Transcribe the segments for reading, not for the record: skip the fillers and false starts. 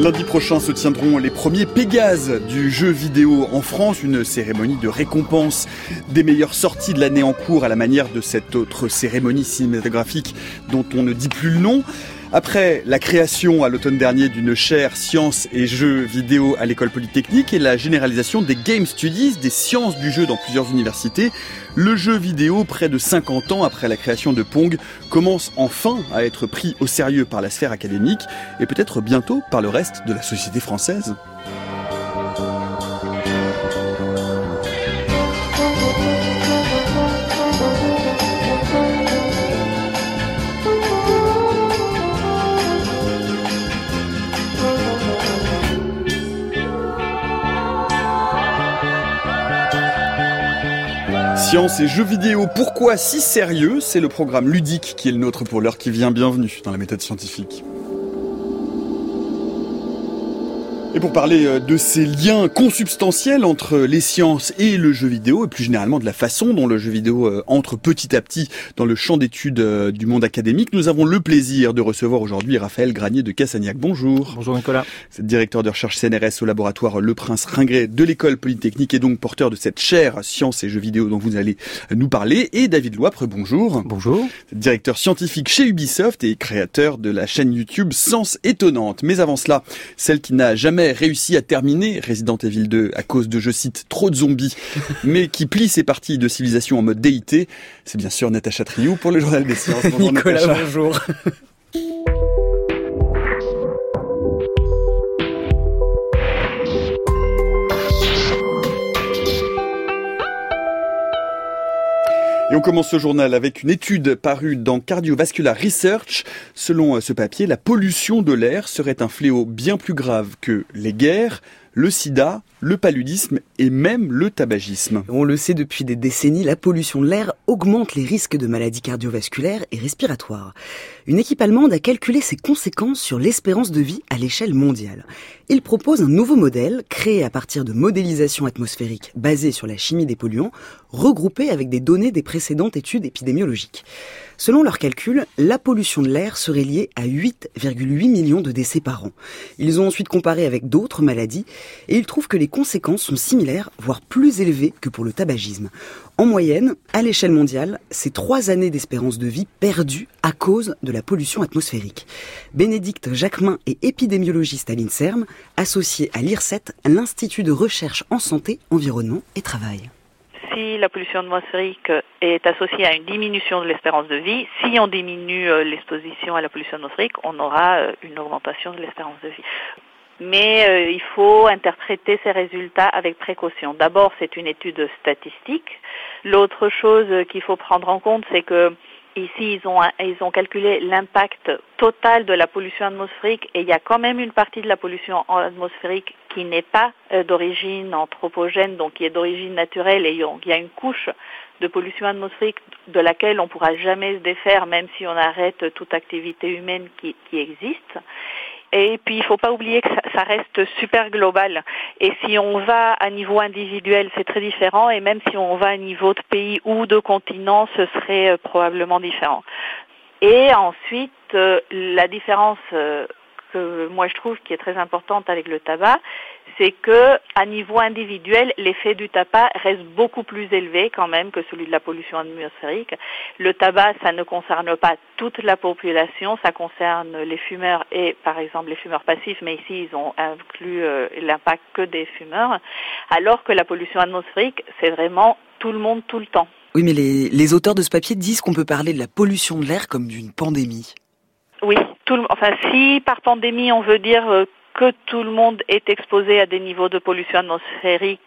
Lundi prochain se tiendront les premiers Pégases du jeu vidéo en France, une cérémonie de récompense des meilleures sorties de l'année en cours à la manière de cette autre cérémonie cinématographique dont on ne dit plus le nom. Après la création à l'automne dernier d'une chaire sciences et jeux vidéo à l'école polytechnique et la généralisation des Game Studies, des sciences du jeu dans plusieurs universités, le jeu vidéo, près de 50 ans après la création de Pong, commence enfin à être pris au sérieux par la sphère académique et peut-être bientôt par le reste de la société française. Science et jeux vidéo, pourquoi si sérieux ? C'est le programme ludique qui est le nôtre pour l'heure qui vient. Bienvenue dans la méthode scientifique. Et pour parler de ces liens consubstantiels entre les sciences et le jeu vidéo, et plus généralement de la façon dont le jeu vidéo entre petit à petit dans le champ d'études du monde académique, nous avons le plaisir de recevoir aujourd'hui Raphaël Granier de Cassagnac. Bonjour. Bonjour Nicolas. Vous êtes directeur de recherche CNRS au laboratoire Le Prince Ringret de l'école polytechnique et donc porteur de cette chaire sciences et jeux vidéo dont vous allez nous parler. Et David Loipre, bonjour. Bonjour. Vous êtes directeur scientifique chez Ubisoft et créateur de la chaîne YouTube Sens Étonnante. Mais avant cela, celle qui n'a jamais réussi à terminer Resident Evil 2 à cause de, je cite, trop de zombies, mais qui plie ses parties de civilisation en mode déité, c'est bien sûr Natacha Triou pour le Journal des Sciences. Bonjour Nicolas, Natacha. Bonjour. Et on commence ce journal avec une étude parue dans Cardiovascular Research. Selon ce papier, la pollution de l'air serait un fléau bien plus grave que les guerres, le sida, le paludisme et même le tabagisme. On le sait depuis des décennies, la pollution de l'air augmente les risques de maladies cardiovasculaires et respiratoires. Une équipe allemande a calculé ses conséquences sur l'espérance de vie à l'échelle mondiale. Il propose un nouveau modèle créé à partir de modélisation atmosphérique basée sur la chimie des polluants, regroupée avec des données des précédentes études épidémiologiques. Selon leurs calculs, la pollution de l'air serait liée à 8,8 millions de décès par an. Ils ont ensuite comparé avec d'autres maladies et ils trouvent que les conséquences sont similaires, voire plus élevées que pour le tabagisme. En moyenne, à l'échelle mondiale, c'est 3 années d'espérance de vie perdues à cause de la pollution atmosphérique. Bénédicte Jacquemin est épidémiologiste à l'INSERM, associée à l'IRSET, l'Institut de recherche en santé, environnement et travail. Si la pollution atmosphérique est associée à une diminution de l'espérance de vie, si on diminue l'exposition à la pollution atmosphérique, on aura une augmentation de l'espérance de vie. Mais il faut interpréter ces résultats avec précaution. D'abord, c'est une étude statistique. L'autre chose qu'il faut prendre en compte, c'est que ici, ils ont calculé l'impact total de la pollution atmosphérique et il y a quand même une partie de la pollution atmosphérique qui n'est pas d'origine anthropogène, donc qui est d'origine naturelle, et il y a une couche de pollution atmosphérique de laquelle on ne pourra jamais se défaire, même si on arrête toute activité humaine qui existe. Et puis, il ne faut pas oublier que ça reste super global. Et si on va à niveau individuel, c'est très différent. Et même si on va à niveau de pays ou de continent, ce serait probablement différent. Et ensuite, la différence que moi je trouve qui est très importante avec le tabac, c'est que à niveau individuel, l'effet du tabac reste beaucoup plus élevé quand même que celui de la pollution atmosphérique. Le tabac, ça ne concerne pas toute la population, ça concerne les fumeurs et par exemple les fumeurs passifs, mais ici ils ont inclus l'impact que des fumeurs, alors que la pollution atmosphérique, c'est vraiment tout le monde tout le temps. Oui, mais les auteurs de ce papier disent qu'on peut parler de la pollution de l'air comme d'une pandémie. Oui, si par pandémie on veut dire que tout le monde est exposé à des niveaux de pollution atmosphérique,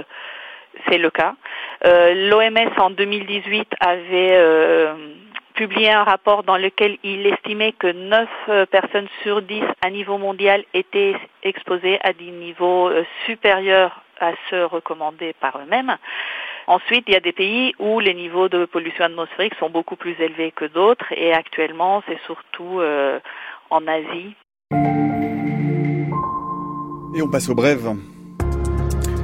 c'est le cas. L'OMS en 2018 avait publié un rapport dans lequel il estimait que 9 personnes sur 10 à niveau mondial étaient exposées à des niveaux supérieurs à ceux recommandés par eux-mêmes. Ensuite, il y a des pays où les niveaux de pollution atmosphérique sont beaucoup plus élevés que d'autres et actuellement, c'est surtout en Asie. Et on passe aux brèves.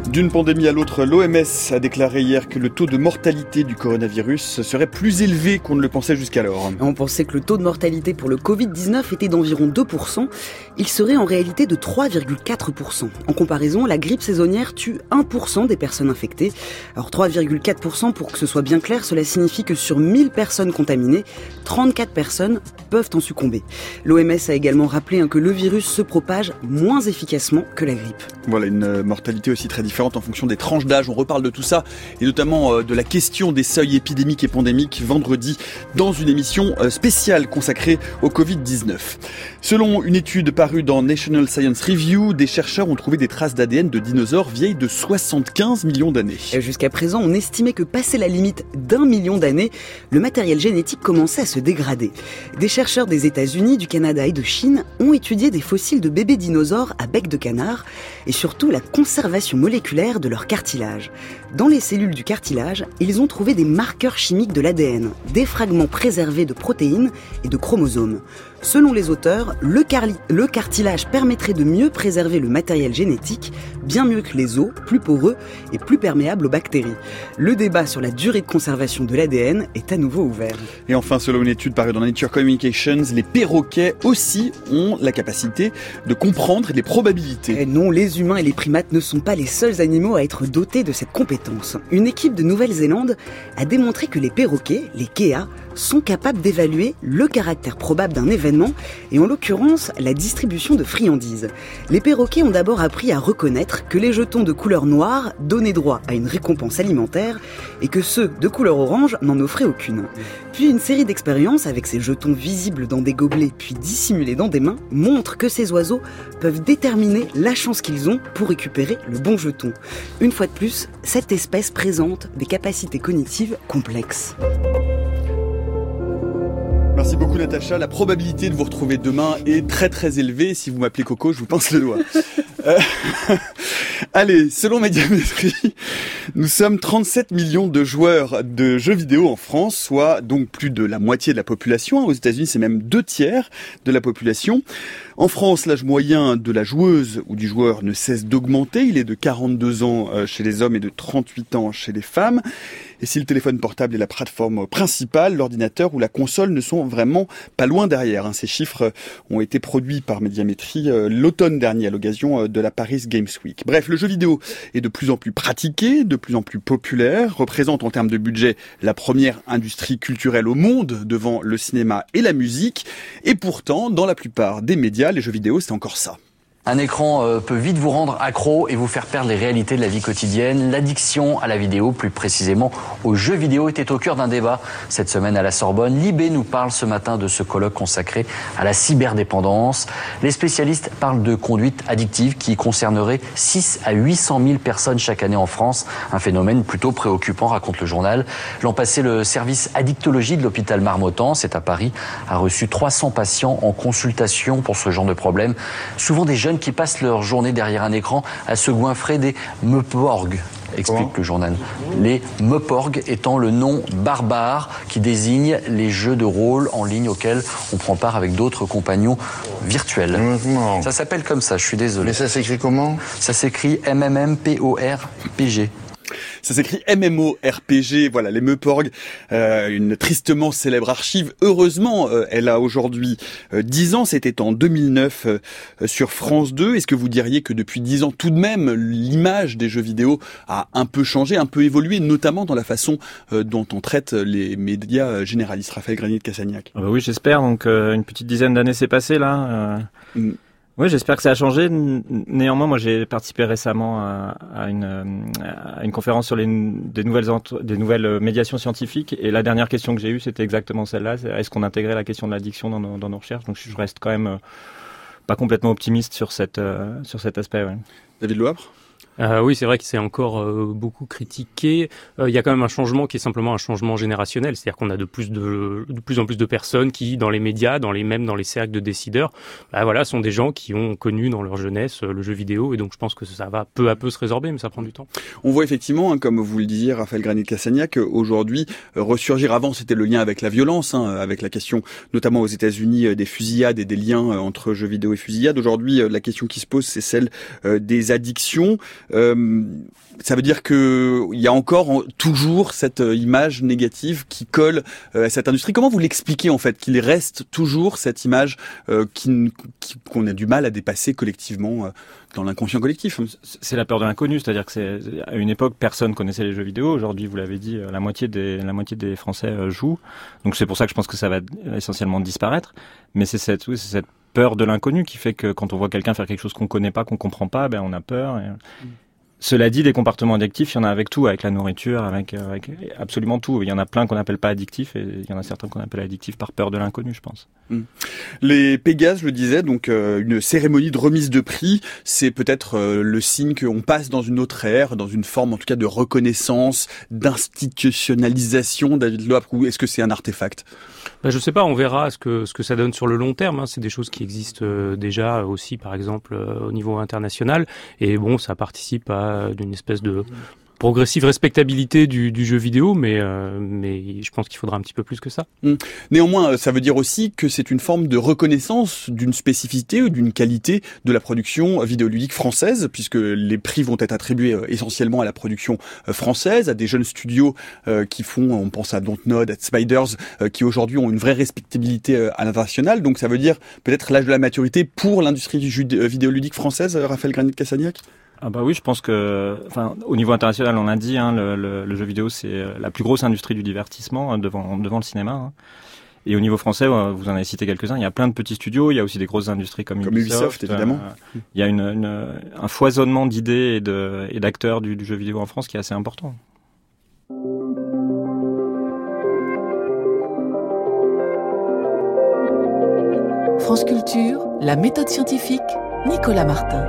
D'une pandémie à l'autre, l'OMS a déclaré hier que le taux de mortalité du coronavirus serait plus élevé qu'on ne le pensait jusqu'alors. On pensait que le taux de mortalité pour le Covid-19 était d'environ 2%. Il serait en réalité de 3,4%. En comparaison, la grippe saisonnière tue 1% des personnes infectées. Alors 3,4%, pour que ce soit bien clair, cela signifie que sur 1000 personnes contaminées, 34 personnes peuvent en succomber. L'OMS a également rappelé que le virus se propage moins efficacement que la grippe. Voilà, une mortalité aussi très différente en fonction des tranches d'âge. On reparle de tout ça et notamment de la question des seuils épidémiques et pandémiques vendredi dans une émission spéciale consacrée au Covid-19. Selon une étude parue dans National Science Review, des chercheurs ont trouvé des traces d'ADN de dinosaures vieilles de 75 millions d'années. Jusqu'à présent, on estimait que passé la limite d'1 million d'années, le matériel génétique commençait à se dégrader. Des chercheurs des États-Unis, du Canada et de Chine ont étudié des fossiles de bébés dinosaures à bec de canard et surtout la conservation moléculaire de leur cartilage. Dans les cellules du cartilage, ils ont trouvé des marqueurs chimiques de l'ADN, des fragments préservés de protéines et de chromosomes. Selon les auteurs, le cartilage permettrait de mieux préserver le matériel génétique, bien mieux que les os, plus poreux et plus perméables aux bactéries. Le débat sur la durée de conservation de l'ADN est à nouveau ouvert. Et enfin, selon une étude parue dans Nature Communications, les perroquets aussi ont la capacité de comprendre les probabilités. Et non, les humains et les primates ne sont pas les seuls animaux à être dotés de cette compétence. Une équipe de Nouvelle-Zélande a démontré que les perroquets, les kéas, sont capables d'évaluer le caractère probable d'un événement et en l'occurrence la distribution de friandises. Les perroquets ont d'abord appris à reconnaître que les jetons de couleur noire donnaient droit à une récompense alimentaire et que ceux de couleur orange n'en offraient aucune. Puis une série d'expériences avec ces jetons visibles dans des gobelets puis dissimulés dans des mains montrent que ces oiseaux peuvent déterminer la chance qu'ils ont pour récupérer le bon jeton. Une fois de plus, cette espèce présente des capacités cognitives complexes. Merci beaucoup Natacha. La probabilité de vous retrouver demain est très très élevée. Si vous m'appelez Coco, je vous pince le doigt. Allez, selon Médiamétrie, nous sommes 37 millions de joueurs de jeux vidéo en France, soit donc plus de la moitié de la population. Aux États-Unis, c'est même 2/3 de la population. En France, l'âge moyen de la joueuse ou du joueur ne cesse d'augmenter. Il est de 42 ans chez les hommes et de 38 ans chez les femmes. Et si le téléphone portable est la plateforme principale, l'ordinateur ou la console ne sont vraiment pas loin derrière. Ces chiffres ont été produits par Médiamétrie l'automne dernier à l'occasion de la Paris Games Week. Bref, le jeu vidéo est de plus en plus pratiqué, de plus en plus populaire, représente en termes de budget la première industrie culturelle au monde devant le cinéma et la musique. Et pourtant, dans la plupart des médias, les jeux vidéo, c'est encore ça. Un écran peut vite vous rendre accro et vous faire perdre les réalités de la vie quotidienne. L'addiction à la vidéo, plus précisément aux jeux vidéo, était au cœur d'un débat cette semaine à la Sorbonne. Libé nous parle ce matin de ce colloque consacré à la cyberdépendance. Les spécialistes parlent de conduite addictive qui concernerait 6 à 800 000 personnes chaque année en France. Un phénomène plutôt préoccupant, raconte le journal. L'an passé, le service addictologie de l'hôpital Marmottan, c'est à Paris, a reçu 300 patients en consultation pour ce genre de problème. Souvent des jeunes qui passent leur journée derrière un écran à se goinfrer des meuporgs, explique le journal. Les meuporgs étant le nom barbare qui désigne les jeux de rôle en ligne auxquels on prend part avec d'autres compagnons virtuels. Ça s'appelle comme ça, je suis désolé. Mais ça s'écrit comment ? Ça s'écrit MMMPORPG. Ça s'écrit MMORPG, voilà, les Meuporg, une tristement célèbre archive. Heureusement, elle a aujourd'hui 10 ans, c'était en 2009 sur France 2. Est-ce que vous diriez que depuis 10 ans, tout de même, l'image des jeux vidéo a un peu changé, un peu évolué, notamment dans la façon dont on traite les médias généralistes? Raphaël Granier de Cassagnac. Oui, j'espère. Donc, une petite dizaine d'années s'est passée, là. Oui, j'espère que ça a changé. Néanmoins, moi, j'ai participé récemment à une conférence sur des nouvelles médiations scientifiques. Et la dernière question que j'ai eue, c'était exactement celle-là. Est-ce qu'on intégrait la question de l'addiction dans nos recherches? Donc, je reste quand même pas complètement optimiste sur cet aspect. Ouais. David Loabre? Oui, c'est vrai que c'est encore beaucoup critiqué. Il y a quand même un changement qui est simplement un changement générationnel, c'est-à-dire qu'on a de plus en plus de personnes qui, dans les médias, même dans les cercles de décideurs, sont des gens qui ont connu dans leur jeunesse le jeu vidéo, et donc je pense que ça va peu à peu se résorber, mais ça prend du temps. On voit effectivement, comme vous le disiez, Raphaël Granier de Cassagnac, aujourd'hui ressurgir. Avant, c'était le lien avec la violence, avec la question, notamment aux États-Unis, des fusillades et des liens entre jeux vidéo et fusillades. Aujourd'hui, la question qui se pose, c'est celle des addictions. Ça veut dire que il y a encore toujours cette image négative qui colle à cette industrie. Comment vous l'expliquez en fait, qu'il reste toujours cette image qu'on a du mal à dépasser collectivement dans l'inconscient collectif? C'est la peur de l'inconnu, c'est-à-dire que à une époque personne connaissait les jeux vidéo. Aujourd'hui, vous l'avez dit, la moitié des Français jouent. Donc c'est pour ça que je pense que ça va essentiellement disparaître. Mais c'est cette peur de l'inconnu qui fait que quand on voit quelqu'un faire quelque chose qu'on connaît pas, qu'on comprend pas, on a peur. Cela dit, des comportements addictifs, il y en a avec tout, avec la nourriture, avec absolument tout. Il y en a plein qu'on n'appelle pas addictifs et il y en a certains qu'on appelle addictifs par peur de l'inconnu, je pense. Les Pégases, je le disais, donc une cérémonie de remise de prix, c'est peut-être le signe qu'on passe dans une autre ère, dans une forme en tout cas de reconnaissance, d'institutionnalisation, David Loap, ou est-ce que c'est un artefact? Je sais pas, on verra ce que ça donne sur le long terme. C'est des choses qui existent déjà aussi, par exemple, au niveau international. Et bon, ça participe d'une espèce de progressive respectabilité du jeu vidéo, mais je pense qu'il faudra un petit peu plus que ça. Néanmoins, ça veut dire aussi que c'est une forme de reconnaissance d'une spécificité ou d'une qualité de la production vidéoludique française, puisque les prix vont être attribués essentiellement à la production française, à des jeunes studios qui font, on pense à Dontnod, à Spiders, qui aujourd'hui ont une vraie respectabilité à l'international. Donc ça veut dire peut-être l'âge de la maturité pour l'industrie du jeu vidéoludique française, Raphaël Granit-Cassagnac? Oui, je pense que, au niveau international, on l'a dit, le jeu vidéo, c'est la plus grosse industrie du divertissement devant le cinéma. Et au niveau français, vous en avez cité quelques-uns. Il y a plein de petits studios. Il y a aussi des grosses industries comme Ubisoft, évidemment. Il y a un foisonnement d'idées et d'acteurs du jeu vidéo en France qui est assez important. France Culture, la méthode scientifique, Nicolas Martin.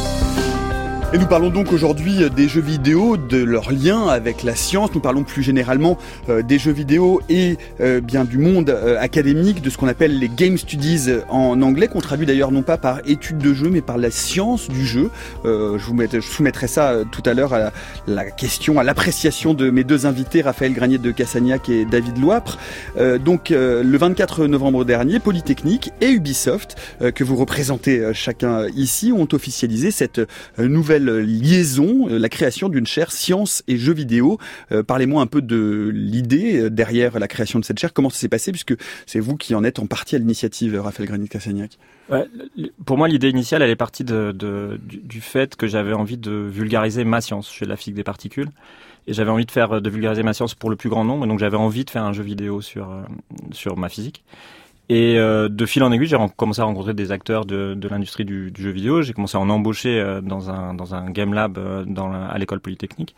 Et nous parlons donc aujourd'hui des jeux vidéo, de leur lien avec la science. Nous parlons plus généralement des jeux vidéo et bien du monde académique, de ce qu'on appelle les game studies en anglais, qu'on traduit d'ailleurs non pas par études de jeu, mais par la science du jeu. Je soumettrai ça tout à l'heure à la question, à l'appréciation de mes deux invités, Raphaël Granit-Cassagnac et David Loapre. Donc le 24 novembre dernier, Polytechnique et Ubisoft, que vous représentez chacun ici, ont officialisé cette nouvelle liaison, la création d'une chaire sciences et jeux vidéo. Parlez-moi un peu de l'idée derrière la création de cette chaire. Comment ça s'est passé, puisque c'est vous qui en êtes en partie à l'initiative, Raphaël Granit-Cassagnac? Pour moi, l'idée initiale, elle est partie du fait que j'avais envie de vulgariser ma science. Je fais de la physique des particules. Et j'avais envie de vulgariser ma science pour le plus grand nombre. Et donc, j'avais envie de faire un jeu vidéo sur ma physique. Et de fil en aiguille, j'ai commencé à rencontrer des acteurs de l'industrie du jeu vidéo. J'ai commencé à en embaucher dans un game lab à l'école Polytechnique.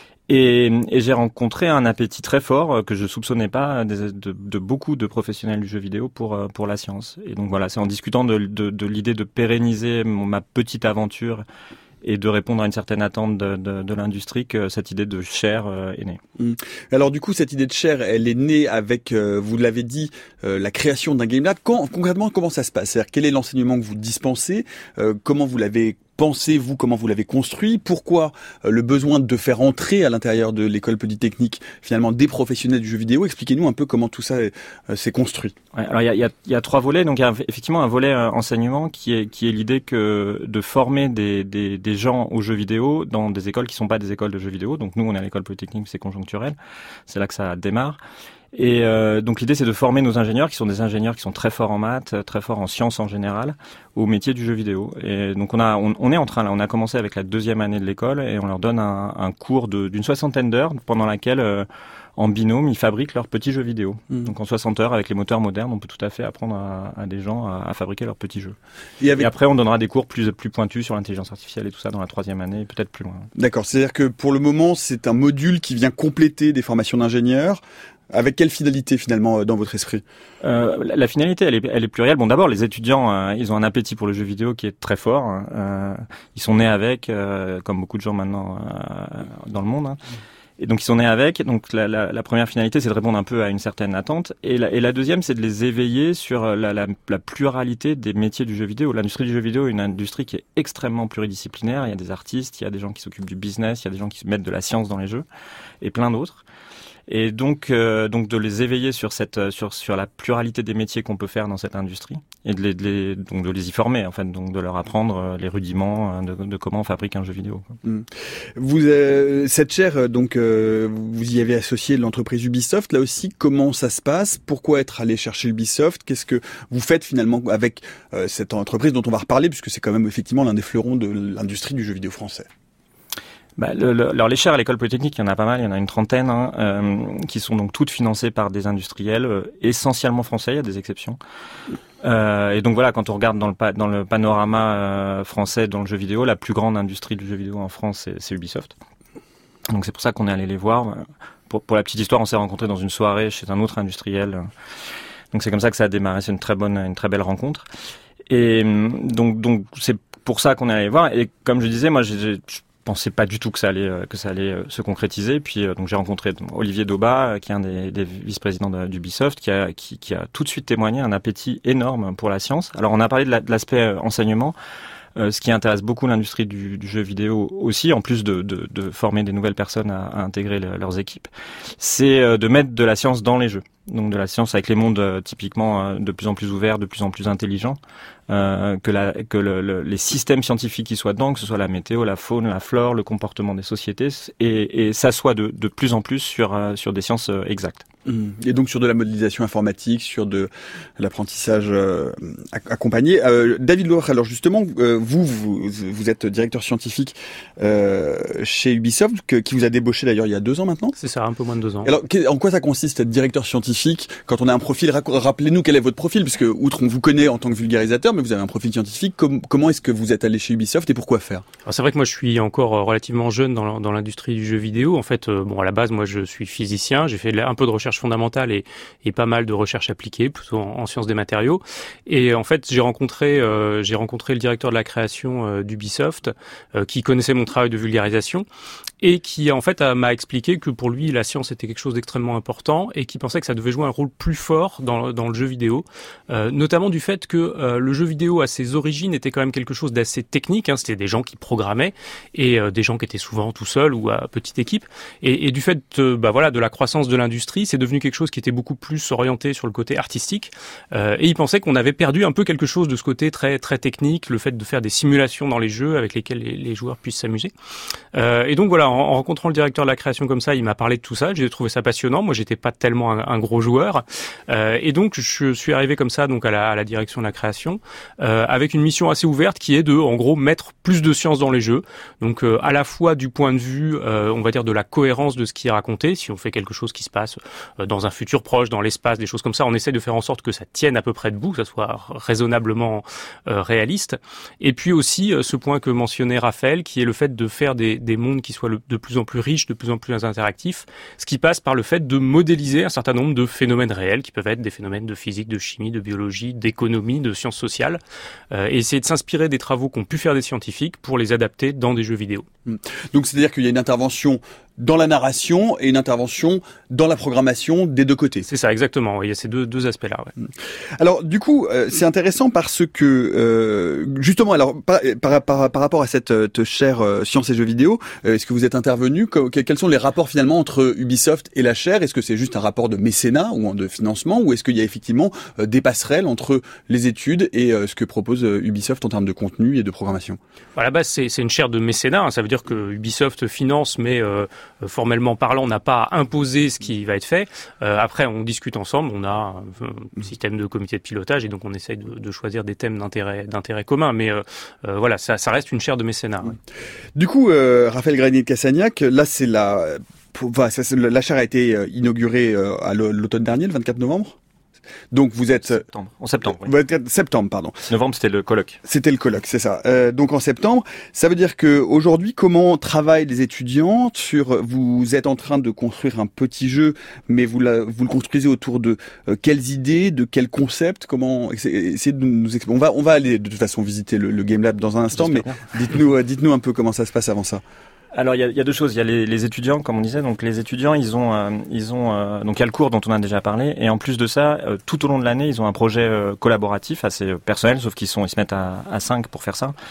Et j'ai rencontré un appétit très fort que je soupçonnais pas de beaucoup de professionnels du jeu vidéo pour la science. Et donc voilà, c'est en discutant de l'idée de pérenniser ma petite aventure et de répondre à une certaine attente de l'industrie que cette idée de chaire est née. Alors du coup, cette idée de chaire, elle est née avec, vous l'avez dit, la création d'un game lab. Concrètement, comment ça se passe? C'est-à-dire, quel est l'enseignement que vous dispensez? Comment vous l'avez pensé, vous, comment vous l'avez construit? Pourquoi le besoin de faire entrer à l'intérieur de l'école Polytechnique finalement des professionnels du jeu vidéo? Expliquez-nous un peu comment tout ça s'est construit. Alors il y a trois volets. Donc il y a effectivement un volet enseignement qui est l'idée que de former des gens aux jeux vidéo dans des écoles qui sont pas des écoles de jeux vidéo. Donc nous on est à l'école Polytechnique, c'est conjoncturel. C'est là que ça démarre. Et donc l'idée c'est de former nos ingénieurs qui sont des ingénieurs qui sont très forts en maths, très forts en sciences en général, au métier du jeu vidéo. Et donc on est en train là, on a commencé avec la 2e année de l'école et on leur donne un cours d'une 60aine d'heures pendant laquelle en binôme ils fabriquent leurs petits jeux vidéo. Donc en 60 heures avec les moteurs modernes, on peut tout à fait apprendre à des gens à fabriquer leurs petits jeux. Et après on donnera des cours plus pointus sur l'intelligence artificielle et tout ça dans la 3e année, peut-être plus loin. D'accord, c'est-à-dire que pour le moment c'est un module qui vient compléter des formations d'ingénieurs. Avec quelle finalité finalement dans votre esprit? La finalité, elle est plurielle. Bon, d'abord, les étudiants, ils ont un appétit pour le jeu vidéo qui est très fort. Ils sont nés avec, comme beaucoup de gens maintenant dans le monde. Et donc ils sont nés avec. Donc la première finalité, c'est de répondre un peu à une certaine attente. Et la deuxième, c'est de les éveiller sur la pluralité des métiers du jeu vidéo. L'industrie du jeu vidéo est une industrie qui est extrêmement pluridisciplinaire. Il y a des artistes, il y a des gens qui s'occupent du business, il y a des gens qui mettent de la science dans les jeux, et plein d'autres. et donc de les éveiller sur la pluralité des métiers qu'on peut faire dans cette industrie et de les y former en fait, donc de leur apprendre les rudiments de comment on fabrique un jeu vidéo. Cette chaire, donc vous y avez associé l'entreprise Ubisoft. Là aussi, comment ça se passe? Pourquoi être allé chercher Ubisoft? Qu'est-ce que vous faites finalement avec cette entreprise dont on va reparler, puisque c'est quand même effectivement l'un des fleurons de l'industrie du jeu vidéo français? Alors les chaires à l'école polytechnique, il y en a pas mal, il y en a une trentaine, qui sont donc toutes financées par des industriels, essentiellement français, il y a des exceptions. Et donc voilà, quand on regarde dans le panorama français dans le jeu vidéo, la plus grande industrie du jeu vidéo en France, c'est Ubisoft. Donc c'est pour ça qu'on est allé les voir. Pour la petite histoire, on s'est rencontrés dans une soirée chez un autre industriel. Donc c'est comme ça que ça a démarré, c'est une très belle rencontre. Et donc c'est pour ça qu'on est allé voir. Et comme je disais, moi je pensais pas du tout que ça allait se concrétiser. Puis donc j'ai rencontré Olivier Daubat, qui est un des vice-présidents d'Ubisoft, qui a tout de suite témoigné un appétit énorme pour la science. Alors on a parlé de l'aspect enseignement. Ce qui intéresse beaucoup l'industrie du jeu vidéo aussi, en plus de former des nouvelles personnes à intégrer leurs équipes, c'est de mettre de la science dans les jeux. Donc de la science avec les mondes typiquement de plus en plus ouverts, de plus en plus intelligents, que les systèmes scientifiques qui soient dedans, que ce soit la météo, la faune, la flore, le comportement des sociétés, et ça soit de plus en plus sur des sciences exactes. Et donc sur de la modélisation informatique, sur de l'apprentissage accompagné. David Lohr, alors justement, vous êtes directeur scientifique chez Ubisoft, qui vous a débauché d'ailleurs il y a 2 ans maintenant. C'est ça, un peu moins de 2 ans. Alors en quoi ça consiste être directeur scientifique quand on a un profil? Rappelez-nous quel est votre profil, puisque outre on vous connaît en tant que vulgarisateur, mais vous avez un profil scientifique. Comment est-ce que vous êtes allé chez Ubisoft et pourquoi faire? Alors c'est vrai que moi je suis encore relativement jeune dans l'industrie du jeu vidéo. En fait, à la base moi je suis physicien, j'ai fait un peu de recherche fondamentale et pas mal de recherche appliquée, plutôt en sciences des matériaux. Et en fait j'ai rencontré le directeur de la création d'Ubisoft qui connaissait mon travail de vulgarisation et qui en fait m'a expliqué que pour lui la science était quelque chose d'extrêmement important et qui pensait que ça devait jouer un rôle plus fort dans le jeu vidéo, notamment du fait que le jeu vidéo à ses origines était quand même quelque chose d'assez technique, c'était des gens qui programmaient et des gens qui étaient souvent tout seuls ou à petite équipe, et du fait de la croissance de l'industrie, c'est devenu quelque chose qui était beaucoup plus orienté sur le côté artistique, et il pensait qu'on avait perdu un peu quelque chose de ce côté très très technique, le fait de faire des simulations dans les jeux avec lesquels les joueurs puissent s'amuser, et donc voilà, en rencontrant le directeur de la création comme ça, il m'a parlé de tout ça, j'ai trouvé ça passionnant. Moi j'étais pas tellement un gros joueur, et donc je suis arrivé comme ça donc à la direction de la création, avec une mission assez ouverte qui est de en gros mettre plus de science dans les jeux, donc à la fois du point de vue on va dire de la cohérence de ce qui est raconté. Si on fait quelque chose qui se passe dans un futur proche, dans l'espace, des choses comme ça, on essaie de faire en sorte que ça tienne à peu près debout, que ça soit raisonnablement réaliste, et puis aussi ce point que mentionnait Raphaël, qui est le fait de faire des mondes qui soient de plus en plus riches, de plus en plus interactifs, ce qui passe par le fait de modéliser un certain nombre de phénomènes réels qui peuvent être des phénomènes de physique, de chimie, de biologie, d'économie, de sciences sociales, et essayer de s'inspirer des travaux qu'ont pu faire des scientifiques pour les adapter dans des jeux vidéo. Donc c'est-à-dire qu'il y a une intervention dans la narration et une intervention dans la programmation des deux côtés. C'est ça, exactement. Il y a ces deux aspects-là. Ouais. Alors du coup, c'est intéressant parce que justement, alors par rapport à cette chaire sciences et jeux vidéo, est-ce que vous êtes intervenu? Quels sont les rapports finalement entre Ubisoft et la chaire? Est-ce que c'est juste un rapport de mécénat ou de financement, ou est-ce qu'il y a effectivement des passerelles entre les études et ce que propose Ubisoft en termes de contenu et de programmation? À la base, c'est une chaire de mécénat. Ça veut dire que Ubisoft finance, mais formellement parlant, on n'a pas à imposer ce qui va être fait. Après, on discute ensemble, on a un système de comité de pilotage et donc on essaye de choisir des thèmes d'intérêt commun. Mais voilà, ça reste une chaire de mécénat. Ouais. Du coup, Raphaël Granier de Cassagnac, là c'est la chaire a été inaugurée à l'automne dernier, le 24 novembre. Donc vous êtes en septembre. Oui. Septembre, pardon. Novembre, c'était le colloque. C'était le colloque, c'est ça. Donc en septembre, ça veut dire que aujourd'hui, comment travaillent les étudiants vous êtes en train de construire un petit jeu, mais vous le construisez autour de quelles idées, de quels concepts, comment essayez de nous expliquer. On va aller de toute façon visiter le Game Lab dans un instant, mais dites-nous un peu comment ça se passe avant ça. Alors il y a deux choses. Il y a les étudiants, comme on disait. Donc les étudiants, donc il y a le cours dont on a déjà parlé, et en plus de ça, tout au long de l'année, ils ont un projet collaboratif assez personnel, sauf qu'ils se mettent à 5 pour faire ça.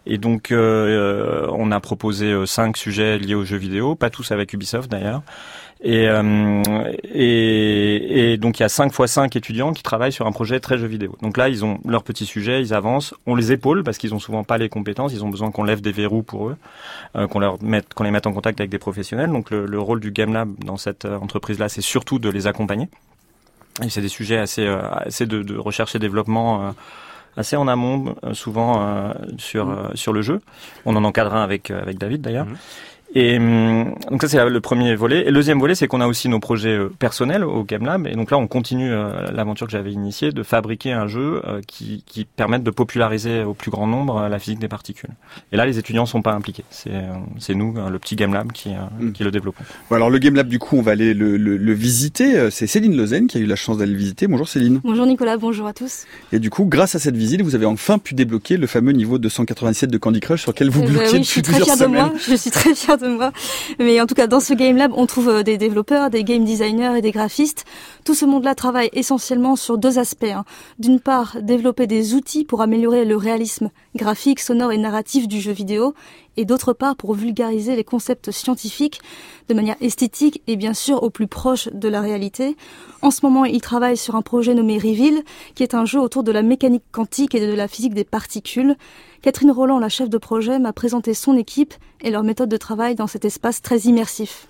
Et donc on a proposé 5 sujets liés aux jeux vidéo, pas tous avec Ubisoft d'ailleurs. Et donc il y a 5 x 5 étudiants qui travaillent sur un projet très jeu vidéo. Donc là, ils ont leur petit sujet, ils avancent, on les épaule parce qu'ils ont souvent pas les compétences, ils ont besoin qu'on lève des verrous pour eux, qu'on les mette en contact avec des professionnels. Donc le rôle du Game Lab dans cette entreprise-là, c'est surtout de les accompagner. Et c'est des sujets assez de recherche et développement assez en amont, souvent sur le jeu. On en encadre un avec David d'ailleurs. Et donc ça c'est le premier volet. Et le deuxième volet, c'est qu'on a aussi nos projets personnels au Game Lab. Et donc là, on continue l'aventure que j'avais initiée de fabriquer un jeu qui permette de populariser au plus grand nombre la physique des particules. Et là, les étudiants sont pas impliqués. C'est nous, le petit Game Lab, qui le développons. Bon, alors le Game Lab, du coup, on va aller le visiter. C'est Céline Lozen qui a eu la chance d'aller le visiter. Bonjour Céline. Bonjour Nicolas, bonjour à tous. Et du coup, grâce à cette visite, vous avez enfin pu débloquer le fameux niveau 297 de Candy Crush sur lequel vous bloquiez depuis plusieurs semaines. Je suis très fière de moi. Mais en tout cas, dans ce Game Lab, on trouve des développeurs, des game designers et des graphistes. Tout ce monde-là travaille essentiellement sur 2 aspects. D'une part, développer des outils pour améliorer le réalisme graphique, sonore et narratif du jeu vidéo. Et d'autre part, pour vulgariser les concepts scientifiques de manière esthétique et bien sûr au plus proche de la réalité. En ce moment, ils travaillent sur un projet nommé Reveal, qui est un jeu autour de la mécanique quantique et de la physique des particules. Catherine Roland, la chef de projet, m'a présenté son équipe et leur méthode de travail dans cet espace très immersif.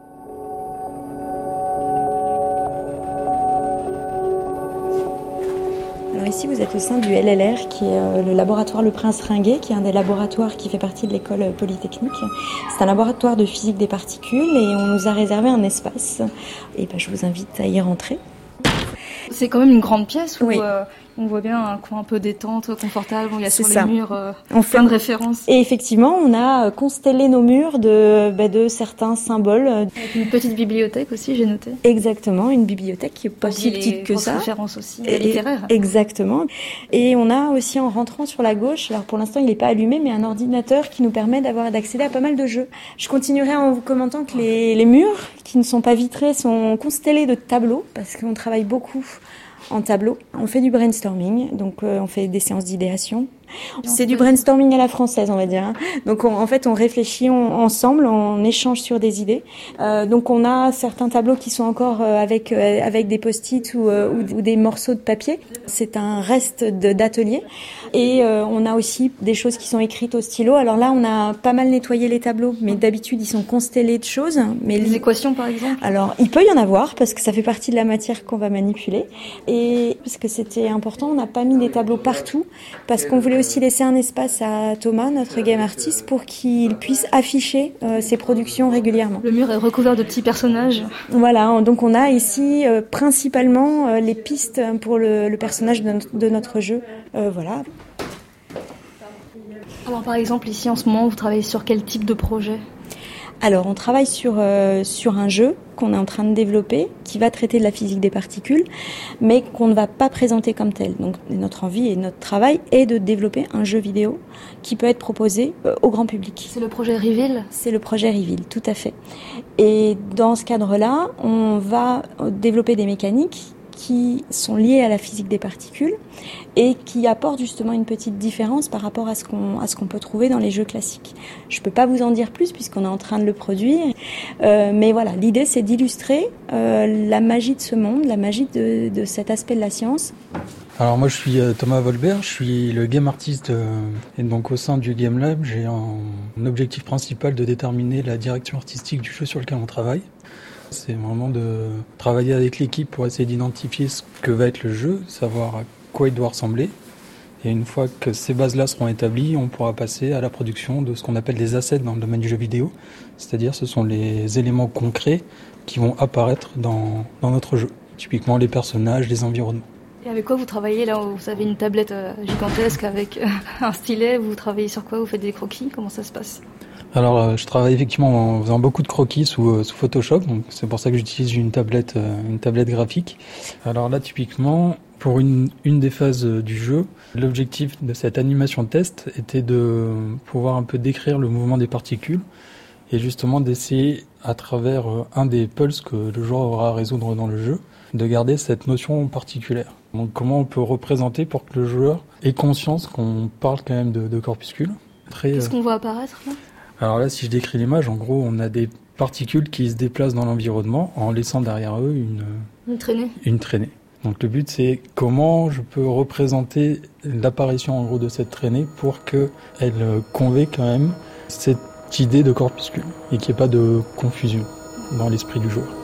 Alors ici, vous êtes au sein du LLR, qui est le laboratoire Le Prince Ringuet, qui est un des laboratoires qui fait partie de l'école polytechnique. C'est un laboratoire de physique des particules et on nous a réservé un espace. Et je vous invite à y rentrer. C'est quand même une grande pièce où oui. On voit bien un coin un peu détente, confortable, où il y a sur ça. Les murs plein de références. Et effectivement, on a constellé nos murs de certains symboles. Avec une petite bibliothèque aussi, j'ai noté. Exactement, une bibliothèque qui est pas si petite que ça. Références aussi littéraires. Exactement. Et on a aussi, en rentrant sur la gauche, alors pour l'instant il n'est pas allumé, mais un ordinateur qui nous permet d'accéder à pas mal de jeux. Je continuerai en vous commentant que les murs, qui ne sont pas vitrés, sont constellés de tableaux, parce qu'on travaille beaucoup en tableau. On fait du brainstorming, donc on fait des séances d'idéation. C'est du brainstorming à la française, on va dire. Donc en fait, on réfléchit ensemble, on échange sur des idées. Donc on a certains tableaux qui sont encore avec des post-it ou des morceaux de papier. C'est un reste d'atelier. Et on a aussi des choses qui sont écrites au stylo. Alors là, on a pas mal nettoyé les tableaux, mais d'habitude, ils sont constellés de choses. Mais les équations, par exemple. Alors, il peut y en avoir, parce que ça fait partie de la matière qu'on va manipuler. Et parce que c'était important, on n'a pas mis des tableaux partout, parce qu'on voulait aussi laisser un espace à Thomas, notre game artiste, pour qu'il puisse afficher ses productions régulièrement. Le mur est recouvert de petits personnages. Voilà, donc on a ici principalement les pistes pour le personnage de notre jeu. Voilà. Alors par exemple, ici en ce moment, vous travaillez sur quel type de projet ? Alors, on travaille sur un jeu qu'on est en train de développer, qui va traiter de la physique des particules, mais qu'on ne va pas présenter comme tel. Donc, notre envie et notre travail est de développer un jeu vidéo qui peut être proposé au grand public. C'est le projet Reveal ? C'est le projet Reveal, tout à fait. Et dans ce cadre-là, on va développer des mécaniques qui sont liées à la physique des particules et qui apportent justement une petite différence par rapport à ce qu'on peut trouver dans les jeux classiques. Je peux pas vous en dire plus puisqu'on est en train de le produire, mais voilà, l'idée c'est d'illustrer la magie de ce monde, la magie de cet aspect de la science. Alors moi je suis Thomas Volbert, je suis le game artiste et donc au sein du Game Lab, j'ai un objectif principal de déterminer la direction artistique du jeu sur lequel on travaille. C'est vraiment de travailler avec l'équipe pour essayer d'identifier ce que va être le jeu, savoir à quoi il doit ressembler. Et une fois que ces bases-là seront établies, on pourra passer à la production de ce qu'on appelle des assets dans le domaine du jeu vidéo. C'est-à-dire ce sont les éléments concrets qui vont apparaître dans notre jeu. Typiquement les personnages, les environnements. Et avec quoi vous travaillez là? Vous avez une tablette gigantesque avec un stylet, vous travaillez sur quoi? Vous faites des croquis? Comment ça se passe? Alors, je travaille effectivement en faisant beaucoup de croquis sous Photoshop, donc c'est pour ça que j'utilise une tablette graphique. Alors là, typiquement, pour une des phases du jeu, l'objectif de cette animation de test était de pouvoir un peu décrire le mouvement des particules et justement d'essayer, à travers un des pulses que le joueur aura à résoudre dans le jeu, de garder cette notion particulière. Donc comment on peut représenter pour que le joueur ait conscience qu'on parle quand même de corpuscules. Qu'est-ce qu'on voit apparaître là ? Alors là, si je décris l'image, en gros, on a des particules qui se déplacent dans l'environnement en laissant derrière eux une traînée. Donc le but, c'est comment je peux représenter l'apparition en gros de cette traînée pour qu'elle convainc quand même cette idée de corpuscule et qu'il n'y ait pas de confusion dans l'esprit du joueur.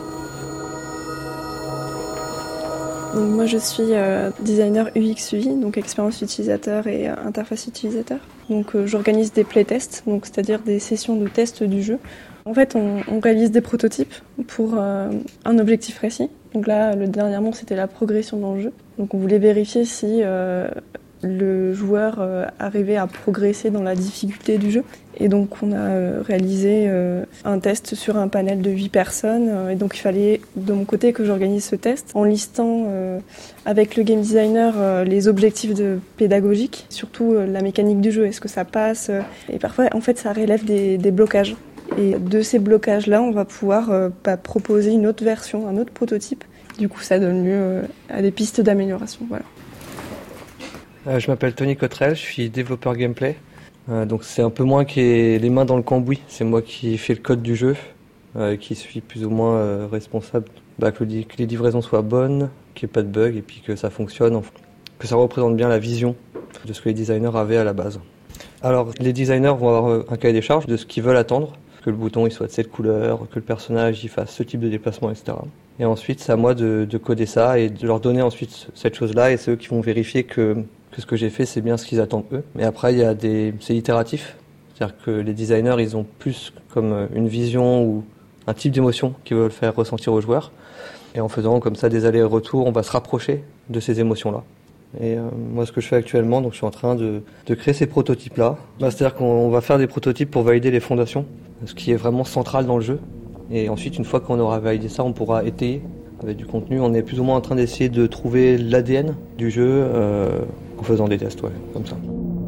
Donc moi je suis designer UX UI, donc expérience utilisateur et interface utilisateur. Donc j'organise des playtests, donc c'est-à-dire des sessions de test du jeu. En fait on réalise des prototypes pour un objectif précis. Donc là dernièrement c'était la progression dans le jeu. Donc on voulait vérifier si le joueur arrivait à progresser dans la difficulté du jeu. Et donc on a réalisé un test sur un panel de 8 personnes. Et donc il fallait de mon côté que j'organise ce test en listant avec le game designer les objectifs pédagogiques, surtout la mécanique du jeu, est-ce que ça passe. Et parfois en fait ça relève des blocages. Et de ces blocages-là on va pouvoir proposer une autre version, un autre prototype. Du coup ça donne lieu à des pistes d'amélioration. Voilà. Je m'appelle Tony Cottrell, je suis développeur gameplay. Donc c'est un peu moi qui ai les mains dans le cambouis. C'est moi qui fais le code du jeu, qui suis plus ou moins responsable que les livraisons soient bonnes, qu'il n'y ait pas de bugs et puis que ça fonctionne, que ça représente bien la vision de ce que les designers avaient à la base. Alors les designers vont avoir un cahier des charges de ce qu'ils veulent attendre, que le bouton il soit de cette couleur, que le personnage il fasse ce type de déplacement, etc. Et ensuite c'est à moi de coder ça et de leur donner ensuite cette chose-là et c'est eux qui vont vérifier que ce que j'ai fait, c'est bien ce qu'ils attendent eux. Mais après, c'est itératif. C'est-à-dire que les designers, ils ont plus comme une vision ou un type d'émotion qu'ils veulent faire ressentir aux joueurs. Et en faisant comme ça des allers-retours, on va se rapprocher de ces émotions-là. Et moi, ce que je fais actuellement, donc je suis en train de créer ces prototypes-là. C'est-à-dire qu'on va faire des prototypes pour valider les fondations, ce qui est vraiment central dans le jeu. Et ensuite, une fois qu'on aura validé ça, on pourra étayer avec du contenu. On est plus ou moins en train d'essayer de trouver l'ADN du jeu en faisant des tests, comme ça.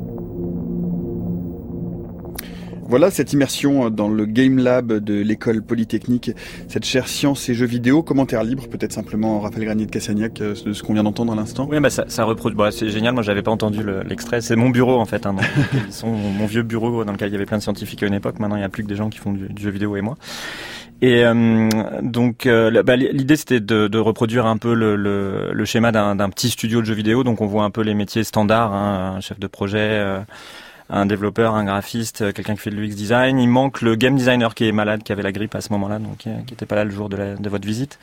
Voilà cette immersion dans le Game Lab de l'école polytechnique, cette chère science et jeux vidéo. Commentaire libre, peut-être simplement Raphaël Granier de Cassagnac, de ce qu'on vient d'entendre à l'instant. Oui, ça reproduit. C'est génial. Moi, j'avais pas entendu l'extrait. C'est mon bureau en fait, mon vieux bureau dans lequel il y avait plein de scientifiques à une époque. Maintenant, il y a plus que des gens qui font du jeu vidéo et moi. Et donc l'idée c'était de reproduire un peu le schéma d'un petit studio de jeux vidéo. Donc on voit un peu les métiers standards, un chef de projet, un développeur, un graphiste, quelqu'un qui fait de l'UX design. Il manque le game designer qui est malade, qui avait la grippe à ce moment-là, donc qui était pas là le jour de votre visite,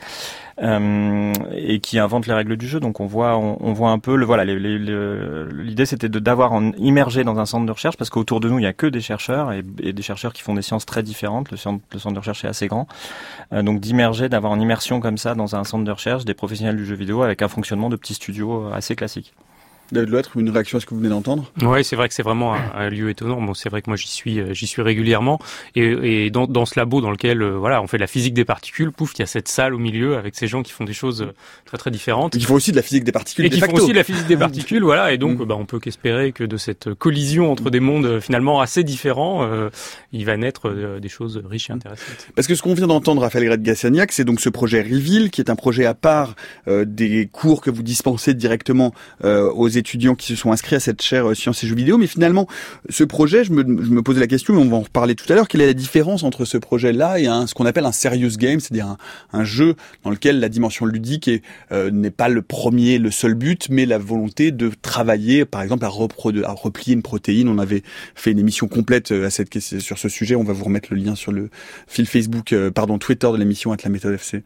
et qui invente les règles du jeu. Donc on voit un peu l'idée c'était d'avoir immergé dans un centre de recherche, parce qu'autour de nous il y a que des chercheurs et des chercheurs qui font des sciences très différentes. Le centre de recherche est assez grand, donc d'avoir une immersion comme ça dans un centre de recherche, des professionnels du jeu vidéo avec un fonctionnement de petit studio assez classique. David Loêtre, une réaction à ce que vous venez d'entendre ? Ouais, c'est vrai que c'est vraiment un lieu étonnant. Bon, c'est vrai que moi j'y suis régulièrement et dans ce labo dans lequel on fait de la physique des particules. Pouf, il y a cette salle au milieu avec ces gens qui font des choses très très différentes. Et qui font aussi de la physique des particules. Et qui font aussi de la physique des particules, voilà. Et donc on peut qu'espérer que de cette collision entre des mondes finalement assez différents, il va naître des choses riches et intéressantes. Parce que ce qu'on vient d'entendre, Raphaël Granier de Cassagnac, c'est donc ce projet Reveal, qui est un projet à part des cours que vous dispensez directement aux étudiants qui se sont inscrits à cette chaire sciences et jeux vidéo. Mais finalement, ce projet, je me posais la question, et on va en reparler tout à l'heure, quelle est la différence entre ce projet-là et ce qu'on appelle un serious game, c'est-à-dire un jeu dans lequel la dimension ludique n'est pas le seul but, mais la volonté de travailler, par exemple, à replier une protéine. On avait fait une émission complète sur ce sujet. On va vous remettre le lien sur le fil Twitter de l'émission @ la méthode FC.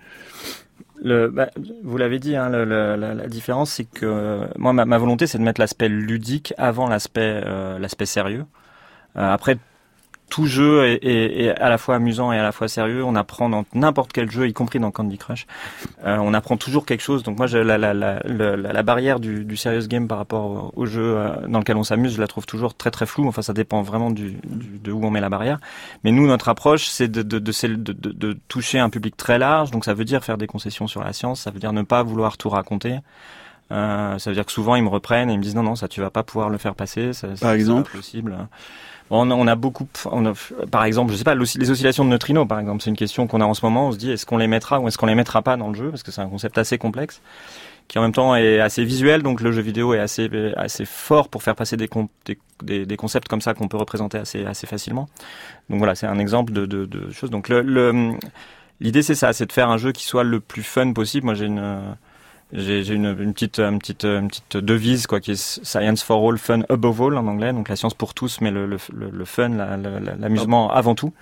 Vous l'avez dit, la différence, c'est que moi, ma volonté, c'est de mettre l'aspect ludique avant l'aspect sérieux. Après, tout jeu est à la fois amusant et à la fois sérieux. On apprend dans n'importe quel jeu, y compris dans Candy Crush. On apprend toujours quelque chose. Donc moi, la barrière du serious game par rapport au jeu dans lequel on s'amuse, je la trouve toujours très très floue. Enfin, ça dépend vraiment de où on met la barrière. Mais nous, notre approche, c'est de toucher un public très large. Donc ça veut dire faire des concessions sur la science. Ça veut dire ne pas vouloir tout raconter. Ça veut dire que souvent ils me reprennent et ils me disent non, ça tu vas pas pouvoir le faire passer. Par exemple, c'est pas possible. Bon, par exemple, je sais pas, les oscillations de neutrinos, par exemple, c'est une question qu'on a en ce moment. On se dit, est-ce qu'on les mettra ou est-ce qu'on les mettra pas dans le jeu, parce que c'est un concept assez complexe. qui en même temps est assez visuel, donc le jeu vidéo est assez fort pour faire passer des concepts comme ça qu'on peut représenter assez facilement. Donc voilà, c'est un exemple de choses. Donc l'idée c'est ça, c'est de faire un jeu qui soit le plus fun possible. Moi j'ai une petite devise quoi, qui est Science for All, Fun Above All en anglais, donc la science pour tous, mais le fun, l'amusement avant tout,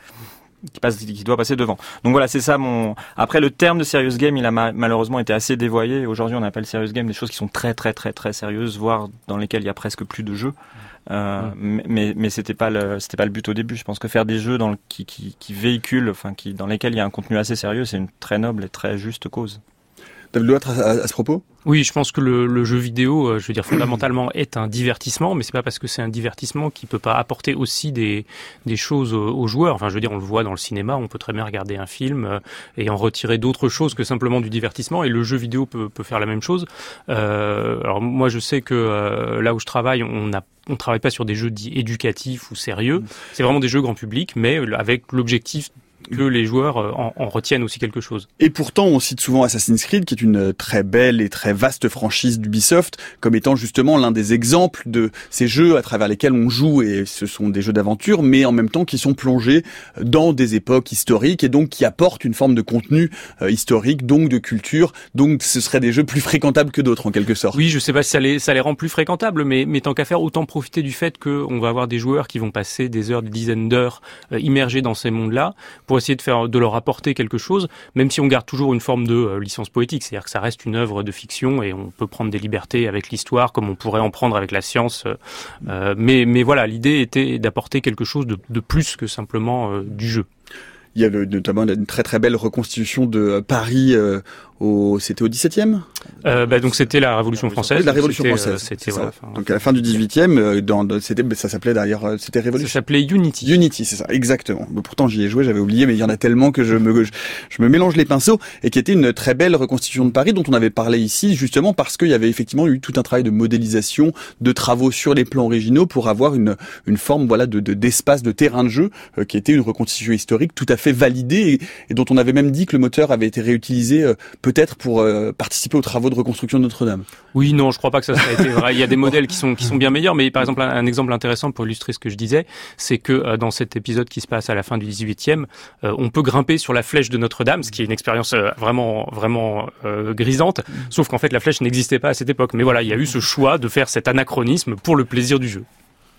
qui doit passer devant. Donc voilà, c'est ça Après, le terme de serious game, il a malheureusement été assez dévoyé. Aujourd'hui, on appelle serious game des choses qui sont très très très très sérieuses, voire dans lesquelles il y a presque plus de jeux. Mais c'était pas le but au début. Je pense que faire des jeux qui véhiculent, dans lesquels il y a un contenu assez sérieux, c'est une très noble et très juste cause. David Louatre, à ce propos ? Oui, je pense que le jeu vidéo, je veux dire, fondamentalement, est un divertissement, mais c'est pas parce que c'est un divertissement qu'il peut pas apporter aussi des choses aux joueurs. Enfin, je veux dire, on le voit dans le cinéma, on peut très bien regarder un film et en retirer d'autres choses que simplement du divertissement, et le jeu vidéo peut faire la même chose. Alors moi, je sais que là où je travaille, on travaille pas sur des jeux dits éducatifs ou sérieux. C'est vraiment des jeux grand public, mais avec l'objectif que les joueurs en retiennent aussi quelque chose. Et pourtant, on cite souvent Assassin's Creed, qui est une très belle et très vaste franchise d'Ubisoft, comme étant justement l'un des exemples de ces jeux à travers lesquels on joue, et ce sont des jeux d'aventure, mais en même temps qui sont plongés dans des époques historiques, et donc qui apportent une forme de contenu historique, donc de culture, donc ce seraient des jeux plus fréquentables que d'autres, en quelque sorte. Oui, je sais pas si ça les rend plus fréquentables, mais tant qu'à faire, autant profiter du fait qu'on va avoir des joueurs qui vont passer des heures, des dizaines d'heures immergés dans ces mondes-là, pour essayer de leur apporter quelque chose, même si on garde toujours une forme de licence poétique, c'est-à-dire que ça reste une œuvre de fiction et on peut prendre des libertés avec l'histoire comme on pourrait en prendre avec la science. Mais voilà, l'idée était d'apporter quelque chose de plus que simplement du jeu. Il y a notamment une très très belle reconstitution de Paris c'était au XVIIe. Donc c'était la Révolution française. Oui, la Révolution française. C'était voilà, donc à la fin du XVIIIe, ça s'appelait d'ailleurs, c'était Révolution. Ça s'appelait Unity. Unity, c'est ça, exactement. Mais pourtant j'y ai joué, j'avais oublié, mais il y en a tellement que je me mélange les pinceaux, et qui était une très belle reconstitution de Paris dont on avait parlé ici, justement parce qu'il y avait effectivement eu tout un travail de modélisation, de travaux sur les plans originaux pour avoir une forme d'espace, de terrain de jeu, qui était une reconstitution historique tout à fait validée et dont on avait même dit que le moteur avait été réutilisé peut-être pour participer aux travaux de reconstruction de Notre-Dame. Oui, non, je crois pas que ça a été vrai. Il y a des modèles qui sont bien meilleurs, mais par exemple, un exemple intéressant pour illustrer ce que je disais, c'est que dans cet épisode qui se passe à la fin du 18e, on peut grimper sur la flèche de Notre-Dame, ce qui est une expérience vraiment grisante, sauf qu'en fait la flèche n'existait pas à cette époque. Mais voilà, il y a eu ce choix de faire cet anachronisme pour le plaisir du jeu.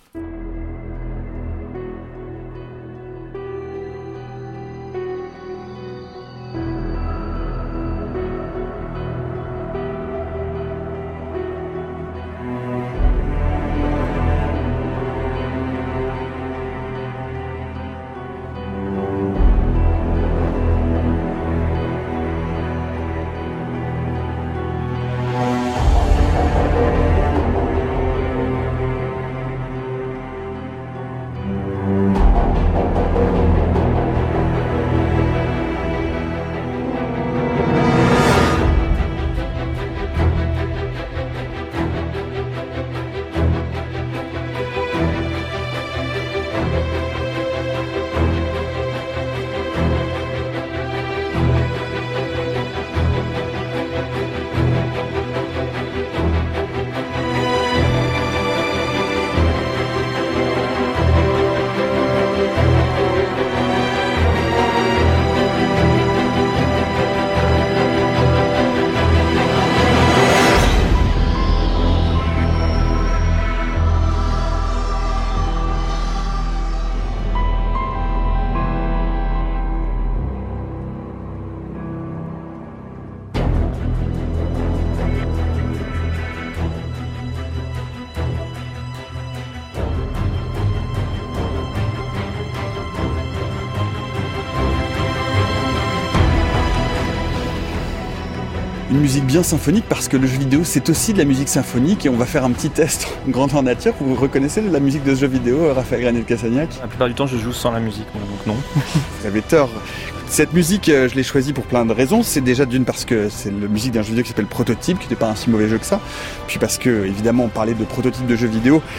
Une musique bien symphonique, parce que le jeu vidéo c'est aussi de la musique symphonique, et on va faire un petit test grandeur nature. Vous reconnaissez la musique de ce jeu vidéo, Raphaël Granit-Cassagnac? La plupart du temps je joue sans la musique, donc non. Vous avez tort. Cette musique, je l'ai choisie pour plein de raisons. C'est déjà d'une parce que c'est la musique d'un jeu vidéo qui s'appelle Prototype, qui n'est pas un si mauvais jeu que ça. Puis parce que, évidemment, on parlait de prototype de jeux vidéo.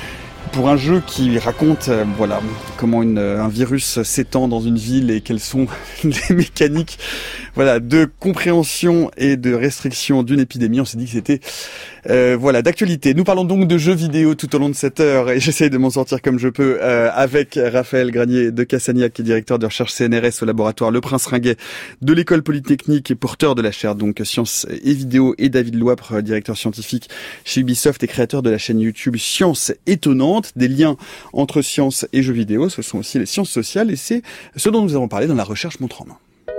pour un jeu qui raconte comment un virus s'étend dans une ville et quelles sont les mécaniques de compréhension et de restriction d'une épidémie. On s'est dit que c'était d'actualité. Nous parlons donc de jeux vidéo tout au long de cette heure et j'essaye de m'en sortir comme je peux avec Raphaël Granier de Cassagnac, qui est directeur de recherche CNRS au laboratoire Le Prince Ringuet de l'école polytechnique et porteur de la chaire donc sciences et vidéo, et David Loipre, directeur scientifique chez Ubisoft et créateur de la chaîne YouTube Science Étonnante. Des liens entre science et jeux vidéo, ce sont aussi les sciences sociales et c'est ce dont nous avons parlé dans la recherche montre en main.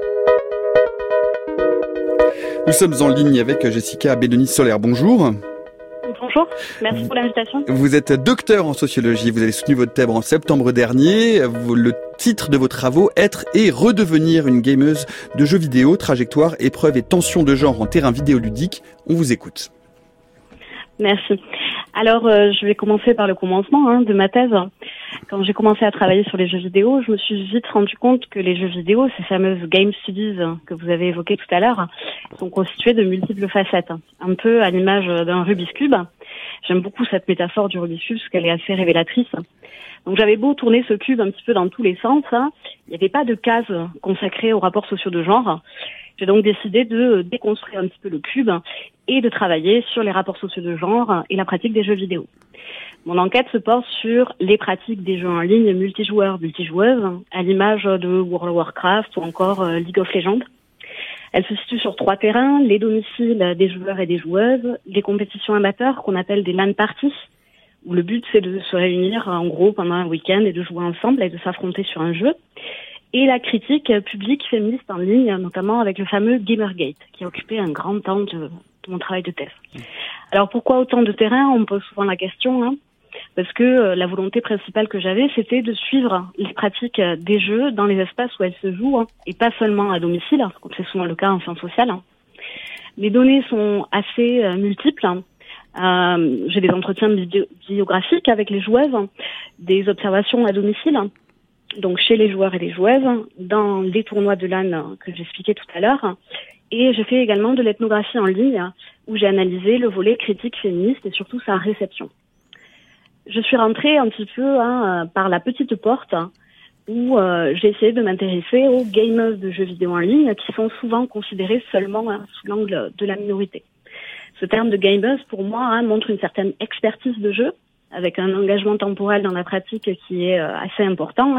Nous sommes en ligne avec Jessica Bédenis-Solaire. Bonjour. Bonjour, merci pour l'invitation. Vous êtes docteur en sociologie, vous avez soutenu votre thèse en septembre dernier. Le titre de vos travaux, Être et redevenir une gameuse de jeux vidéo, trajectoire, épreuve et tension de genre en terrain vidéoludique. On vous écoute. Merci. Alors, je vais commencer par le commencement de ma thèse. Quand j'ai commencé à travailler sur les jeux vidéo, je me suis vite rendu compte que les jeux vidéo, ces fameuses game studies que vous avez évoquées tout à l'heure, sont constituées de multiples facettes, un peu à l'image d'un Rubik's Cube. J'aime beaucoup cette métaphore du Rubik's Cube parce qu'elle est assez révélatrice. Donc j'avais beau tourner ce cube un petit peu dans tous les sens, il n'y avait pas de case consacrée aux rapports sociaux de genre. J'ai donc décidé de déconstruire un petit peu le cube et de travailler sur les rapports sociaux de genre et la pratique des jeux vidéo. Mon enquête se porte sur les pratiques des jeux en ligne multijoueurs, multijoueuses, à l'image de World of Warcraft ou encore League of Legends. Elle se situe sur 3 terrains, les domiciles des joueurs et des joueuses, les compétitions amateurs qu'on appelle des LAN parties, où le but c'est de se réunir en gros pendant un week-end et de jouer ensemble et de s'affronter sur un jeu, et la critique publique féministe en ligne, notamment avec le fameux Gamergate, qui a occupé un grand temps de mon travail de thèse. Alors pourquoi autant de terrains? On me pose souvent la question, parce que la volonté principale que j'avais, c'était de suivre les pratiques des jeux dans les espaces où elles se jouent, et pas seulement à domicile, comme c'est souvent le cas en sciences sociales. Les données sont assez multiples. J'ai des entretiens biographiques avec les joueuses, des observations à domicile, donc chez les joueurs et les joueuses, dans les tournois de LAN que j'expliquais tout à l'heure. Et j'ai fait également de l'ethnographie en ligne, où j'ai analysé le volet critique féministe et surtout sa réception. Je suis rentrée un petit peu par la petite porte, où j'ai essayé de m'intéresser aux gamers de jeux vidéo en ligne, qui sont souvent considérés seulement sous l'angle de la minorité. Ce terme de gamers, pour moi, montre une certaine expertise de jeu, avec un engagement temporel dans la pratique qui est assez important.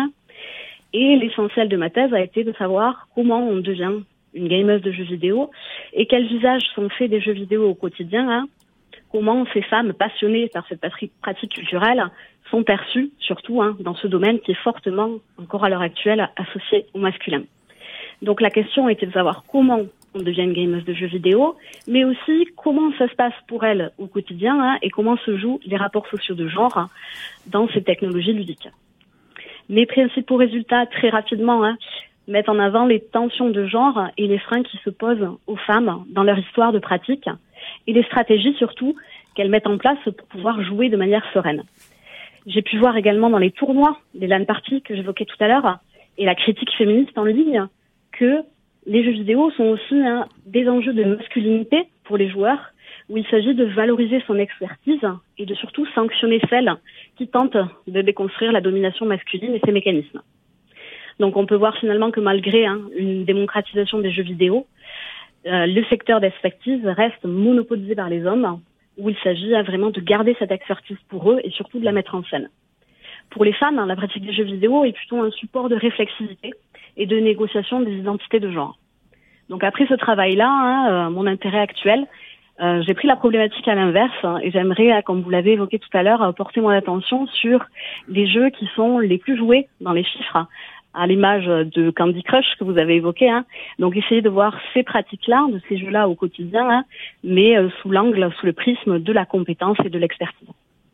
Et l'essentiel de ma thèse a été de savoir comment on devient une gameuse de jeux vidéo et quels usages sont faits des jeux vidéo au quotidien. Comment ces femmes passionnées par cette pratique culturelle sont perçues, surtout dans ce domaine qui est fortement, encore à l'heure actuelle, associé au masculin. Donc la question était de savoir comment on devient une gameuse de jeux vidéo, mais aussi comment ça se passe pour elle au quotidien et comment se jouent les rapports sociaux de genre dans ces technologies ludiques. Mes principaux résultats, très rapidement, mettent en avant les tensions de genre et les freins qui se posent aux femmes dans leur histoire de pratique et les stratégies surtout qu'elles mettent en place pour pouvoir jouer de manière sereine. J'ai pu voir également dans les tournois, les LAN parties que j'évoquais tout à l'heure, et la critique féministe en ligne, que les jeux vidéo sont aussi des enjeux de masculinité pour les joueurs, où il s'agit de valoriser son expertise et de surtout sanctionner celles qui tentent de déconstruire la domination masculine et ses mécanismes. Donc on peut voir finalement que malgré une démocratisation des jeux vidéo, le secteur d'expertise reste monopolisé par les hommes, où il s'agit vraiment de garder cette expertise pour eux et surtout de la mettre en scène. Pour les femmes, la pratique des jeux vidéo est plutôt un support de réflexivité et de négociation des identités de genre. Donc après ce travail-là, mon intérêt actuel, j'ai pris la problématique à l'inverse et j'aimerais, comme vous l'avez évoqué tout à l'heure, porter mon attention sur les jeux qui sont les plus joués dans les chiffres, à l'image de Candy Crush que vous avez évoqué. Donc essayer de voir ces pratiques-là, de ces jeux-là au quotidien, mais sous le prisme de la compétence et de l'expertise.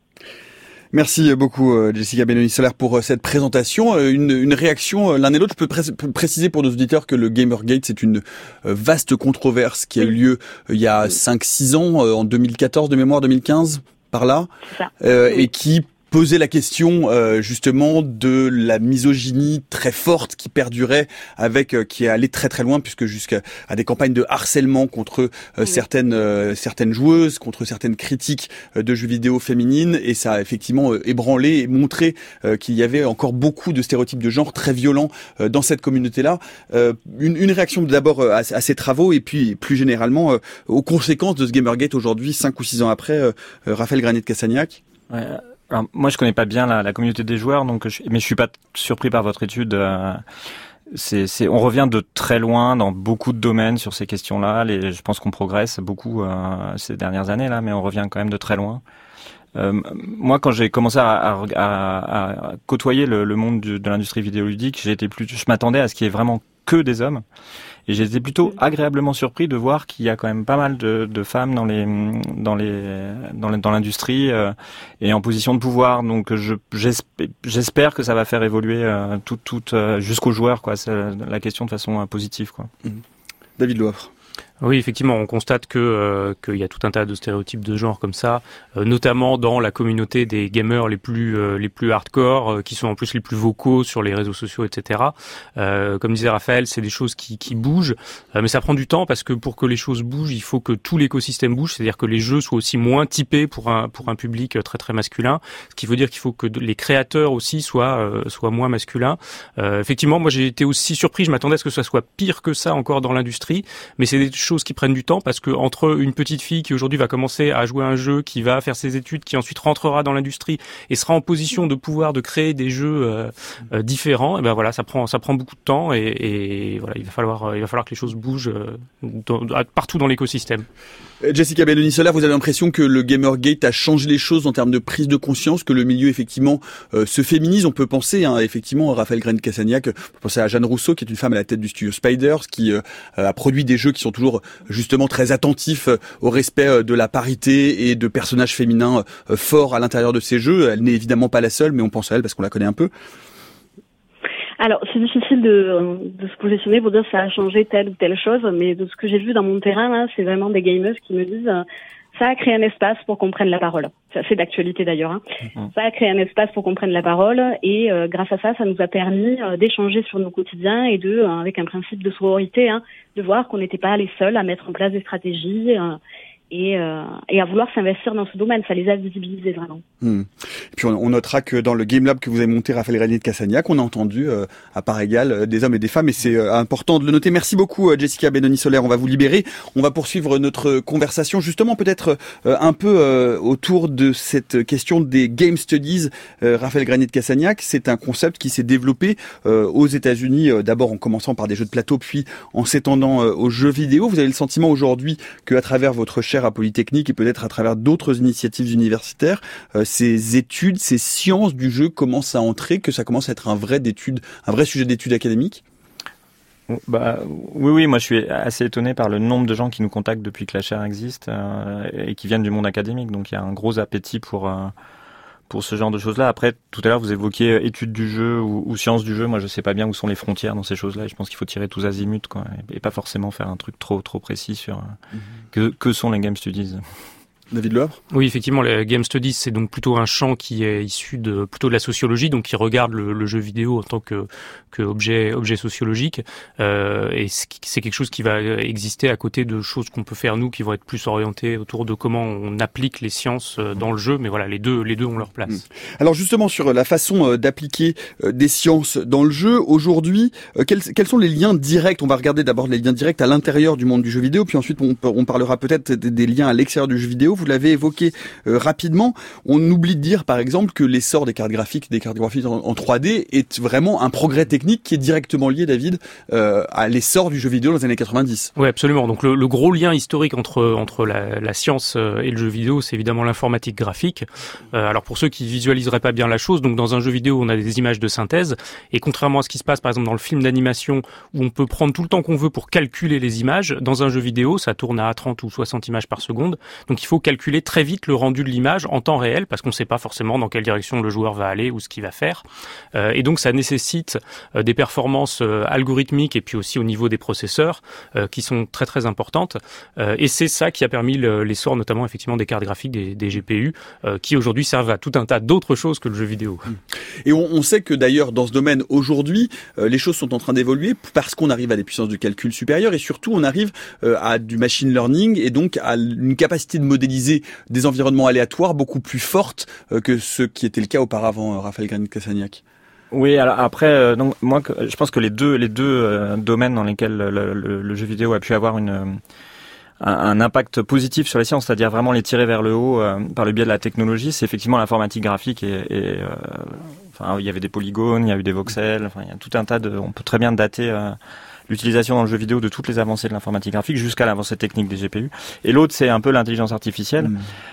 Merci beaucoup Jessica Bédenis-Solaire pour cette présentation. Une réaction l'un et l'autre. Je peux préciser pour nos auditeurs que le Gamergate, c'est une vaste controverse qui a eu lieu il y a 5-6 ans, en 2014 de mémoire, 2015, par là, et qui posait la question justement de la misogynie très forte qui perdurait qui est allée très très loin, puisque jusqu'à des campagnes de harcèlement contre certaines joueuses, contre certaines critiques de jeux vidéo féminines, et ça a effectivement ébranlé et montré qu'il y avait encore beaucoup de stéréotypes de genre très violents dans cette communauté-là. Une réaction d'abord à ces travaux, et puis plus généralement aux conséquences de ce Gamergate aujourd'hui, 5 ou 6 ans après. Raphaël Granit-Cassagnac. Ouais. Alors, moi, je connais pas bien la communauté des joueurs, mais je suis pas surpris par votre étude. On revient de très loin dans beaucoup de domaines sur ces questions-là. Je pense qu'on progresse beaucoup ces dernières années là, mais on revient quand même de très loin. Moi, quand j'ai commencé à côtoyer le monde de l'industrie vidéoludique, je m'attendais à ce qu'il y ait vraiment que des hommes. Et j'ai été plutôt agréablement surpris de voir qu'il y a quand même pas mal de femmes dans l'industrie et en position de pouvoir. Donc j'espère que ça va faire évoluer jusqu'aux joueurs, quoi. C'est la question de façon positive, quoi. David Loivre. Oui, effectivement, on constate qu'il y a tout un tas de stéréotypes de genre comme ça, notamment dans la communauté des gamers les plus hardcore, qui sont en plus les plus vocaux sur les réseaux sociaux, etc. Comme disait Raphaël, c'est des choses qui bougent, mais ça prend du temps parce que pour que les choses bougent, il faut que tout l'écosystème bouge, c'est-à-dire que les jeux soient aussi moins typés pour un public très très masculin, ce qui veut dire qu'il faut que les créateurs aussi soient moins masculins. Effectivement, moi j'ai été aussi surpris, je m'attendais à ce que ça soit pire que ça encore dans l'industrie, mais c'est des choses qui prennent du temps parce que entre une petite fille qui aujourd'hui va commencer à jouer à un jeu, qui va faire ses études, qui ensuite rentrera dans l'industrie et sera en position de pouvoir de créer des jeux différents, et ben voilà, ça prend beaucoup de temps et voilà, il va falloir que les choses bougent partout dans l'écosystème. Jessica Belloni-Solaire, vous avez l'impression que le Gamergate a changé les choses en termes de prise de conscience, que le milieu effectivement se féminise. On peut penser effectivement à Raphaël Granit-Cassagnac, on peut penser à Jeanne Rousseau qui est une femme à la tête du studio Spiders, qui a produit des jeux qui sont toujours justement très attentifs au respect de la parité et de personnages féminins forts à l'intérieur de ces jeux. Elle n'est évidemment pas la seule, mais on pense à elle parce qu'on la connaît un peu. Alors, c'est difficile de se positionner pour dire que ça a changé telle ou telle chose, mais de ce que j'ai vu dans mon terrain, là, c'est vraiment des gamers qui me disent ça a créé un espace pour qu'on prenne la parole. C'est d'actualité d'ailleurs. Hein. Ça a créé un espace pour qu'on prenne la parole et grâce à ça, ça nous a permis d'échanger sur nos quotidiens et avec un principe de sororité, de voir qu'on n'était pas les seuls à mettre en place des stratégies et à vouloir s'investir dans ce domaine. Ça les a visibilisés vraiment. Et puis on notera que dans le Game Lab que vous avez monté, Raphaël Granit-Cassagnac, on a entendu à part égale des hommes et des femmes, et c'est important de le noter. Merci beaucoup Jessica Belloni-Solaire, on va vous libérer. On va poursuivre notre conversation justement peut-être un peu autour de cette question des Game Studies. Raphaël Granit-Cassagnac, c'est un concept qui s'est développé aux États-Unis, d'abord en commençant par des jeux de plateau, puis en s'étendant aux jeux vidéo. Vous avez le sentiment aujourd'hui qu'à travers votre chaire à Polytechnique et peut-être à travers d'autres initiatives universitaires, ces études, ces sciences du jeu commencent à entrer, que ça commence à être un vrai sujet d'études académiques? Oui, moi je suis assez étonné par le nombre de gens qui nous contactent depuis que la chaire existe et qui viennent du monde académique, donc il y a un gros appétit pour ce genre de choses-là. Après, tout à l'heure, vous évoquiez études du jeu ou sciences du jeu. Moi, je sais pas bien où sont les frontières dans ces choses-là. Je pense qu'il faut tirer tous azimuts, quoi, et pas forcément faire un truc trop précis sur que sont les Game Studies. David Loivre ? Oui, effectivement, les Game Studies, c'est donc plutôt un champ qui est issu plutôt de la sociologie, donc qui regarde le jeu vidéo en tant que objet sociologique. Et c'est quelque chose qui va exister à côté de choses qu'on peut faire nous, qui vont être plus orientées autour de comment on applique les sciences dans le jeu. Mais voilà, les deux ont leur place. Alors justement, sur la façon d'appliquer des sciences dans le jeu, aujourd'hui, quels sont les liens directs ? On va regarder d'abord les liens directs à l'intérieur du monde du jeu vidéo, puis ensuite on parlera peut-être des liens à l'extérieur du jeu vidéo. Vous l'avez évoqué rapidement. On oublie de dire, par exemple, que l'essor des cartes graphiques en 3D est vraiment un progrès technique qui est directement lié, David, à l'essor du jeu vidéo dans les années 90. Oui, absolument. Donc le gros lien historique entre la science et le jeu vidéo, c'est évidemment l'informatique graphique. Alors pour ceux qui visualiseraient pas bien la chose, donc dans un jeu vidéo, on a des images de synthèse, et contrairement à ce qui se passe par exemple dans le film d'animation, où on peut prendre tout le temps qu'on veut pour calculer les images, dans un jeu vidéo, ça tourne à 30 ou 60 images par seconde. Donc il faut calculer très vite le rendu de l'image en temps réel, parce qu'on ne sait pas forcément dans quelle direction le joueur va aller ou ce qu'il va faire. Et donc ça nécessite des performances algorithmiques et puis aussi au niveau des processeurs qui sont très très importantes. Et c'est ça qui a permis l'essor notamment effectivement des cartes graphiques, des GPU, qui aujourd'hui servent à tout un tas d'autres choses que le jeu vidéo. Et on sait que d'ailleurs dans ce domaine aujourd'hui, les choses sont en train d'évoluer parce qu'on arrive à des puissances de calcul supérieures et surtout on arrive à du machine learning et donc à une capacité de modéliser des environnements aléatoires beaucoup plus forte que ce qui était le cas auparavant, Raphaël Graine-Cassagnac. Oui, alors après, donc moi, je pense que les deux domaines dans lesquels le jeu vidéo a pu avoir un impact positif sur les sciences, c'est-à-dire vraiment les tirer vers le haut par le biais de la technologie, c'est effectivement l'informatique graphique enfin, il y avait des polygones, il y a eu des voxels, enfin, il y a tout un tas on peut très bien dater l'utilisation dans le jeu vidéo de toutes les avancées de l'informatique graphique jusqu'à l'avancée technique des GPU. Et l'autre, c'est un peu l'intelligence artificielle.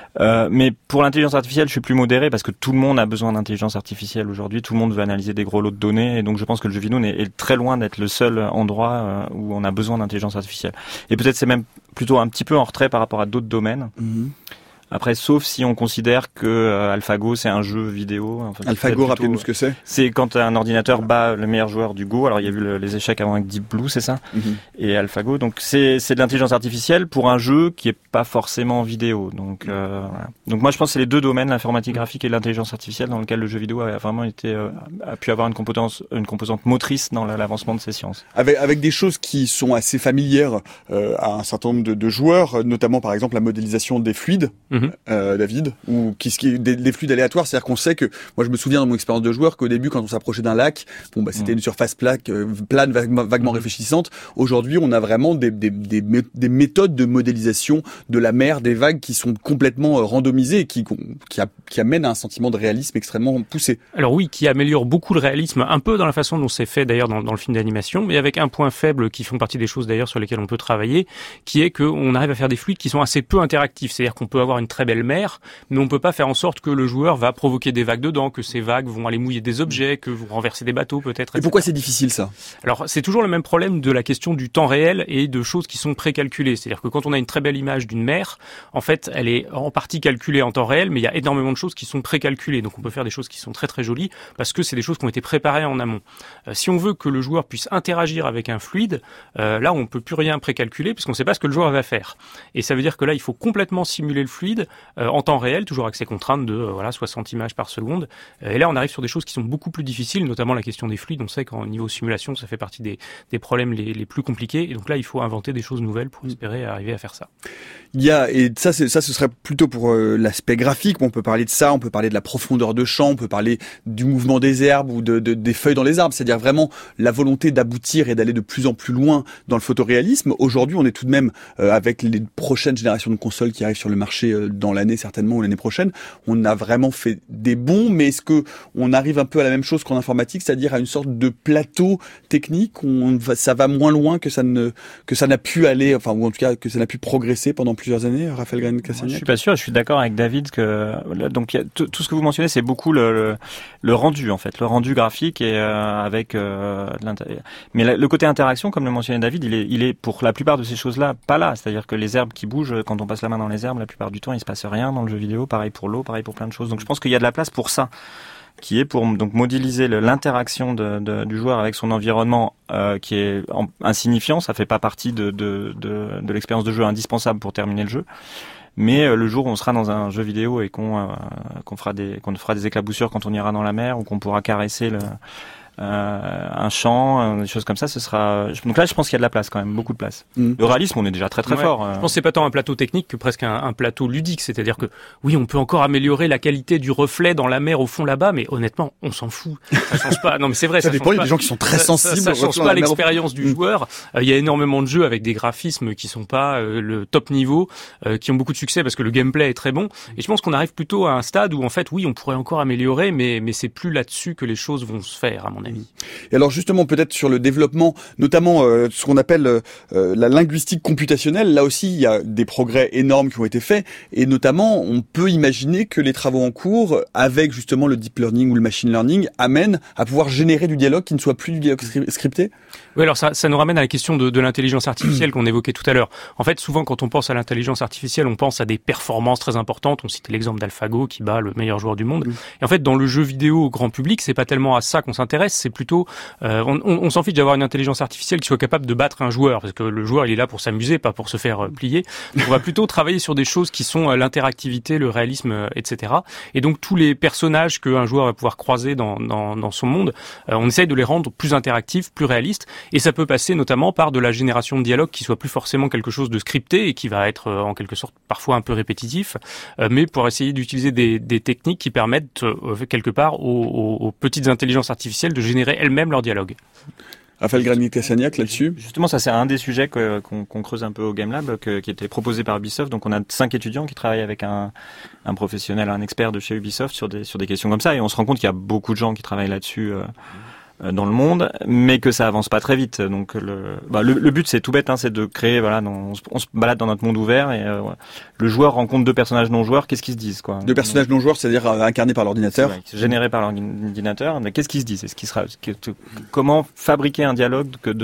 Mais pour l'intelligence artificielle, je suis plus modéré parce que tout le monde a besoin d'intelligence artificielle aujourd'hui. Tout le monde veut analyser des gros lots de données. Et donc, je pense que le jeu vidéo est très loin d'être le seul endroit où on a besoin d'intelligence artificielle. Et peut-être c'est même plutôt un petit peu en retrait par rapport à d'autres domaines. Après, sauf si on considère que AlphaGo, c'est un jeu vidéo. Enfin, AlphaGo, rappelez-nous ce que c'est. C'est quand un ordinateur bat le meilleur joueur du Go. Alors, il y a eu les échecs avant avec Deep Blue, c'est ça. Et AlphaGo. Donc, c'est de l'intelligence artificielle pour un jeu qui est pas forcément vidéo. Donc, voilà. Donc, moi, je pense que c'est les deux domaines, l'informatique graphique et l'intelligence artificielle, dans lequel le jeu vidéo a vraiment a pu avoir une composante motrice dans l'avancement de ces sciences. Avec des choses qui sont assez familières à un certain nombre de joueurs, notamment, par exemple, la modélisation des fluides. David, ou des fluides aléatoires, c'est-à-dire qu'on sait que, moi je me souviens dans mon expérience de joueur qu'au début quand on s'approchait d'un lac, c'était une surface plane vaguement réfléchissante. Aujourd'hui on a vraiment des méthodes de modélisation de la mer, des vagues qui sont complètement randomisées et qui amènent à un sentiment de réalisme extrêmement poussé. Alors oui, qui améliore beaucoup le réalisme, un peu dans la façon dont c'est fait d'ailleurs dans le film d'animation, mais avec un point faible qui font partie des choses d'ailleurs sur lesquelles on peut travailler, qui est qu'on arrive à faire des fluides qui sont assez peu interactifs, c'est-à-dire qu'on peut avoir une très belle mer, mais on peut pas faire en sorte que le joueur va provoquer des vagues dedans, que ces vagues vont aller mouiller des objets, que vont renverser des bateaux peut-être. Et pourquoi c'est difficile ça ? Alors c'est toujours le même problème de la question du temps réel et de choses qui sont précalculées. C'est-à-dire que quand on a une très belle image d'une mer, en fait elle est en partie calculée en temps réel, mais il y a énormément de choses qui sont précalculées. Donc on peut faire des choses qui sont très très jolies parce que c'est des choses qui ont été préparées en amont. Si on veut que le joueur puisse interagir avec un fluide, là on peut plus rien précalculer puisqu'on ne sait pas ce que le joueur va faire. Et ça veut dire que là il faut complètement simuler le fluide en temps réel, toujours avec ces contraintes de 60 images par seconde. Et là, on arrive sur des choses qui sont beaucoup plus difficiles, notamment la question des fluides. On sait qu'en niveau simulation, ça fait partie des problèmes les plus compliqués. Et donc là, il faut inventer des choses nouvelles pour espérer arriver à faire ça. Et ça, ce serait plutôt pour l'aspect graphique. On peut parler de ça, on peut parler de la profondeur de champ, on peut parler du mouvement des herbes ou des feuilles dans les arbres. C'est-à-dire vraiment la volonté d'aboutir et d'aller de plus en plus loin dans le photoréalisme. Aujourd'hui, on est tout de même, avec les prochaines générations de consoles qui arrivent sur le marché dans l'année certainement ou l'année prochaine, on a vraiment fait des bons, mais est-ce que on arrive un peu à la même chose qu'en informatique, c'est-à-dire à une sorte de plateau technique où ça va moins loin que ça n'a pu aller, enfin, ou en tout cas que ça n'a pu progresser pendant plusieurs années, Raphaël Graine-Cassagnac? Je suis pas sûr, je suis d'accord avec David que donc tout ce que vous mentionnez, c'est beaucoup le rendu en fait, le rendu graphique et avec mais le côté interaction, comme le mentionnait David, il est pour la plupart de ces choses-là pas là, c'est-à-dire que les herbes qui bougent, quand on passe la main dans les herbes, la plupart du temps il se passe rien dans le jeu vidéo, pareil pour l'eau, pareil pour plein de choses. Donc je pense qu'il y a de la place pour ça, qui est pour donc modéliser l'interaction du joueur avec son environnement qui est insignifiant, ça fait pas partie de l'expérience de jeu indispensable pour terminer le jeu. Mais le jour où on sera dans un jeu vidéo et qu'on fera des éclaboussures quand on ira dans la mer, ou qu'on pourra caresser un champ, des choses comme ça, ce sera. Donc là, je pense qu'il y a de la place quand même, beaucoup de place. Le réalisme, on est déjà très fort. Je pense que c'est pas tant un plateau technique que presque un plateau ludique, c'est-à-dire que oui, on peut encore améliorer la qualité du reflet dans la mer au fond là-bas, mais honnêtement, on s'en fout. Ça change pas. Non, mais c'est vrai. Ça dépend. Il y a des gens qui sont très sensibles. Ça change pas l'expérience du joueur. Il y a énormément de jeux avec des graphismes qui sont pas le top niveau, qui ont beaucoup de succès parce que le gameplay est très bon. Et je pense qu'on arrive plutôt à un stade où en fait, oui, on pourrait encore améliorer, mais c'est plus là-dessus que les choses vont se faire, à mon avis. avis. Et alors justement, peut-être sur le développement, notamment ce qu'on appelle la linguistique computationnelle, là aussi, il y a des progrès énormes qui ont été faits, et notamment, on peut imaginer que les travaux en cours, avec justement le deep learning ou le machine learning, amènent à pouvoir générer du dialogue qui ne soit plus du dialogue scripté. Oui, alors ça nous ramène à la question de l'intelligence artificielle qu'on évoquait tout à l'heure. En fait, souvent, quand on pense à l'intelligence artificielle, on pense à des performances très importantes. On citait l'exemple d'AlphaGo qui bat le meilleur joueur du monde. Et en fait, dans le jeu vidéo au grand public, c'est pas tellement à ça qu'on s'intéresse, c'est plutôt on s'en fiche d'avoir une intelligence artificielle qui soit capable de battre un joueur, parce que le joueur il est là pour s'amuser, pas pour se faire plier. Donc, on va plutôt travailler sur des choses qui sont l'interactivité, le réalisme, etc. Et donc tous les personnages qu'un joueur va pouvoir croiser dans son monde, on essaye de les rendre plus interactifs, plus réalistes, et ça peut passer notamment par de la génération de dialogue qui soit plus forcément quelque chose de scripté et qui va être en quelque sorte parfois un peu répétitif, mais pour essayer d'utiliser des techniques qui permettent quelque part aux petites intelligences artificielles de générer elles-mêmes leur dialogue. Raphaël Granit-Cassagnac là-dessus. Justement, ça c'est un des sujets qu'on creuse un peu au Game Lab, qui était proposé par Ubisoft. Donc on a 5 étudiants qui travaillent avec un professionnel, un expert de chez Ubisoft sur des questions comme ça, et on se rend compte qu'il y a beaucoup de gens qui travaillent là-dessus dans le monde, mais que ça avance pas très vite. Donc le but c'est tout bête, c'est de créer, on se balade dans notre monde ouvert et le joueur rencontre deux personnages non joueurs, qu'est-ce qu'ils se disent quoi. Deux personnages non joueurs, c'est-à-dire incarnés par l'ordinateur. Générés par l'ordinateur, mais qu'est-ce qu'ils se disent? Comment fabriquer un dialogue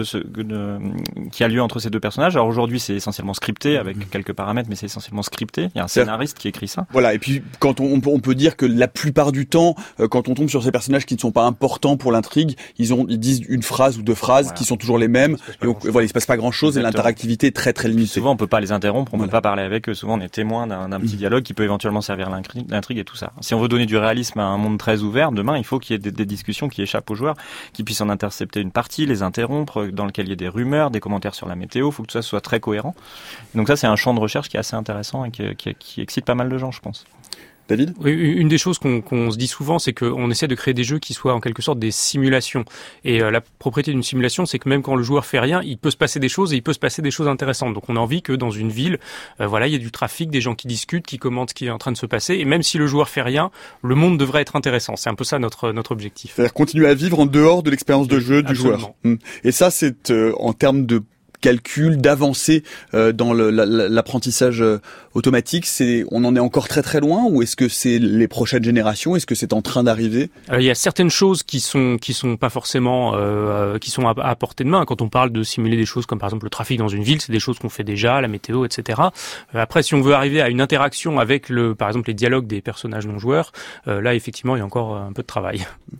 qui a lieu entre ces deux personnages? Alors aujourd'hui c'est essentiellement scripté avec quelques paramètres, mais c'est essentiellement scripté. Il y a un scénariste qui écrit ça. Voilà, et puis quand on peut dire que la plupart du temps, quand on tombe sur ces personnages qui ne sont pas importants pour l'intrigue, ils disent une phrase ou deux phrases qui sont toujours les mêmes. Et il se passe pas grand-chose. Et l'interactivité est très très limitée. Souvent, on peut pas les interrompre, on peut pas parler avec eux. Souvent, on est témoin d'un petit dialogue qui peut éventuellement servir l'intrigue et tout ça. Si on veut donner du réalisme à un monde très ouvert, demain, il faut qu'il y ait des discussions qui échappent aux joueurs, qui puissent en intercepter une partie, les interrompre, dans lequel il y ait des rumeurs, des commentaires sur la météo. Il faut que tout ça soit très cohérent. Donc ça, c'est un champ de recherche qui est assez intéressant et qui excite pas mal de gens, je pense. David ? Oui, une des choses qu'on se dit souvent, c'est qu'on essaie de créer des jeux qui soient en quelque sorte des simulations. Et la propriété d'une simulation, c'est que même quand le joueur fait rien, il peut se passer des choses et il peut se passer des choses intéressantes. Donc on a envie que dans une ville, il y ait du trafic, des gens qui discutent, qui commentent ce qui est en train de se passer. Et même si le joueur fait rien, le monde devrait être intéressant. C'est un peu ça notre objectif. C'est-à-dire continuer à vivre en dehors de l'expérience de jeu du joueur. Et ça, c'est en termes de calcul, d'avancée dans l'apprentissage automatique, on en est encore très très loin, ou est-ce que c'est les prochaines générations? Est-ce que c'est en train d'arriver? Il y a certaines choses qui sont pas forcément qui sont à portée de main. Quand on parle de simuler des choses comme par exemple le trafic dans une ville, c'est des choses qu'on fait déjà, la météo, etc. Après, si on veut arriver à une interaction avec par exemple les dialogues des personnages non joueurs, là effectivement il y a encore un peu de travail.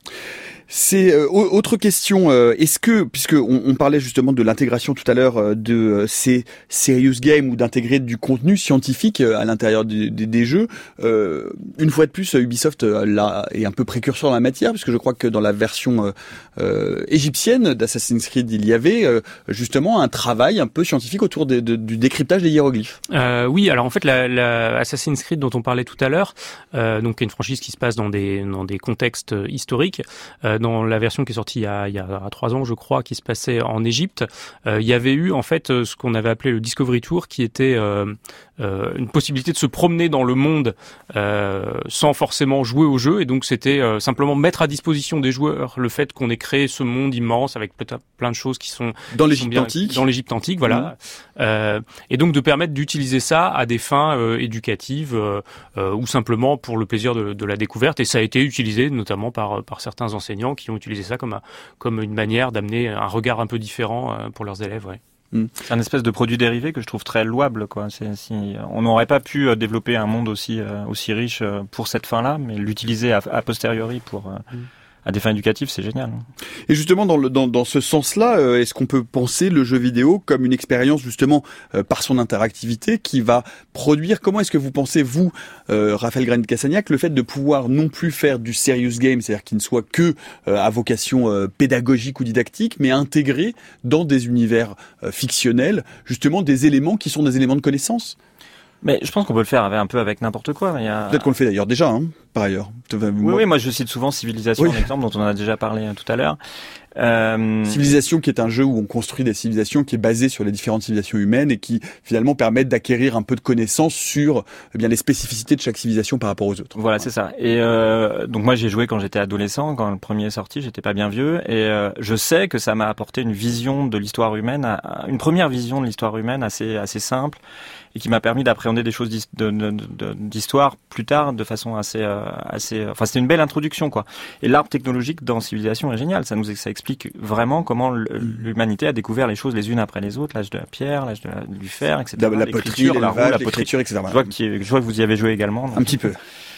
C'est autre question. Est-ce que, puisque on parlait justement de l'intégration tout à l'heure de ces serious games ou d'intégrer du contenu scientifique à l'intérieur des jeux, une fois de plus, Ubisoft est un peu précurseur en la matière, puisque je crois que dans la version égyptienne d'Assassin's Creed, il y avait justement un travail un peu scientifique autour du décryptage des hiéroglyphes. Oui, alors en fait, la Assassin's Creed dont on parlait tout à l'heure, donc une franchise qui se passe dans des contextes historiques. Dans la version qui est sortie il y a 3 ans, je crois, qui se passait en Égypte, il y avait eu en fait ce qu'on avait appelé le Discovery Tour, qui était une possibilité de se promener dans le monde sans forcément jouer au jeu, et donc c'était simplement mettre à disposition des joueurs le fait qu'on ait créé ce monde immense avec plein de choses qui sont dans l'Égypte antique. Dans l'Égypte antique, voilà. Et donc de permettre d'utiliser ça à des fins éducatives ou simplement pour le plaisir de la découverte, et ça a été utilisé notamment par certains enseignants qui ont utilisé ça comme une manière d'amener un regard un peu différent pour leurs élèves. Ouais. C'est un espèce de produit dérivé que je trouve très louable, quoi. On n'aurait pas pu développer un monde aussi riche pour cette fin-là, mais l'utiliser a posteriori à des fins éducatives, c'est génial. Et justement, dans ce sens-là, est-ce qu'on peut penser le jeu vidéo comme une expérience, justement, par son interactivité, qui va produire... Comment est-ce que vous pensez, vous, Raphaël Granit-Cassagnac, le fait de pouvoir non plus faire du serious game, c'est-à-dire qu'il ne soit que à vocation pédagogique ou didactique, mais intégrer dans des univers fictionnels, justement, des éléments qui sont des éléments de connaissance? Mais je pense qu'on peut le faire un peu avec n'importe quoi. Peut-être qu'on le fait d'ailleurs déjà, hein. par ailleurs. Oui, moi je cite souvent Civilisation, un exemple dont on en a déjà parlé tout à l'heure. Civilisation, qui est un jeu où on construit des civilisations, qui est basé sur les différentes civilisations humaines et qui finalement permettent d'acquérir un peu de connaissances sur les spécificités de chaque civilisation par rapport aux autres. Voilà, c'est ça. Et donc moi j'ai joué quand j'étais adolescent, quand le premier est sorti, j'étais pas bien vieux, et je sais que ça m'a apporté une vision de l'histoire humaine, une première vision de l'histoire humaine assez simple, et qui m'a permis d'appréhender des choses d'histoire plus tard de façon assez. Enfin, c'était une belle introduction, quoi. Et l'arbre technologique dans Civilisation est génial. Ça explique vraiment comment l'humanité a découvert les choses les unes après les autres, l'âge de la pierre, l'âge du fer, etc. La poterie, la poterie, etc. Je vois que vous y avez joué également. Un petit peu.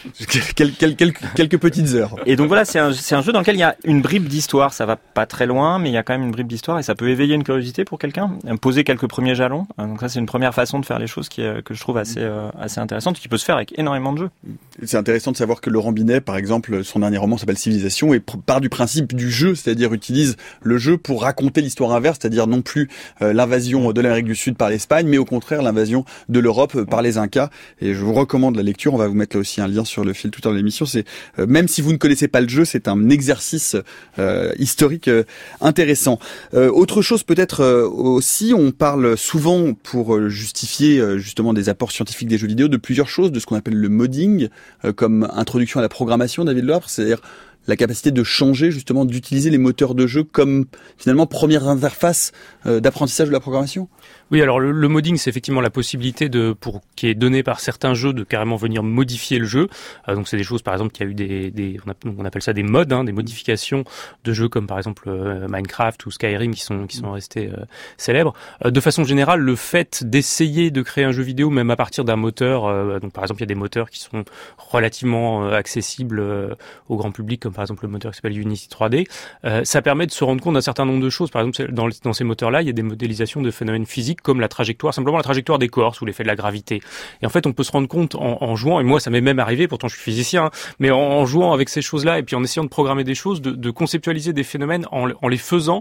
Quelques petites heures. Et donc voilà, c'est un jeu dans lequel il y a une bribe d'histoire. Ça va pas très loin, mais il y a quand même une bribe d'histoire et ça peut éveiller une curiosité pour quelqu'un, poser quelques premiers jalons. Donc ça, c'est une première façon de faire les choses que je trouve assez intéressante, qui peut se faire avec énormément de jeux. C'est intéressant de savoir que Laurent Binet, par exemple, son dernier roman s'appelle Civilisation et part du principe du jeu, c'est-à-dire utilise le jeu pour raconter l'histoire inverse, c'est-à-dire non plus l'invasion de l'Amérique du Sud par l'Espagne, mais au contraire l'invasion de l'Europe par les Incas. Et je vous recommande la lecture. On va vous mettre là aussi un lien sur le fil tout à l'heure de l'émission. C'est même si vous ne connaissez pas le jeu, c'est un exercice historique intéressant. Autre chose peut-être aussi, on parle souvent pour justifier justement des apports scientifiques des jeux vidéo de plusieurs choses, de ce qu'on appelle le modding comme introduction à la programmation, David Loapre, c'est-à-dire la capacité de changer, justement, d'utiliser les moteurs de jeu comme finalement première interface d'apprentissage de la programmation. Oui, alors le modding, c'est effectivement la possibilité qui est donnée par certains jeux de carrément venir modifier le jeu. Donc c'est des choses, par exemple, qu'il y a eu on appelle ça des mods, des modifications de jeux comme par exemple Minecraft ou Skyrim qui sont restés célèbres. De façon générale, le fait d'essayer de créer un jeu vidéo, même à partir d'un moteur, donc par exemple il y a des moteurs qui sont relativement accessibles au grand public, comme par exemple le moteur qui s'appelle Unity 3D, ça permet de se rendre compte d'un certain nombre de choses. Par exemple, dans ces moteurs-là, il y a des modélisations de phénomènes physiques comme la trajectoire, simplement la trajectoire des corps sous l'effet de la gravité. Et en fait, on peut se rendre compte en jouant, et moi ça m'est même arrivé, pourtant je suis physicien, mais en jouant avec ces choses-là et puis en essayant de programmer des choses, de conceptualiser des phénomènes en les faisant,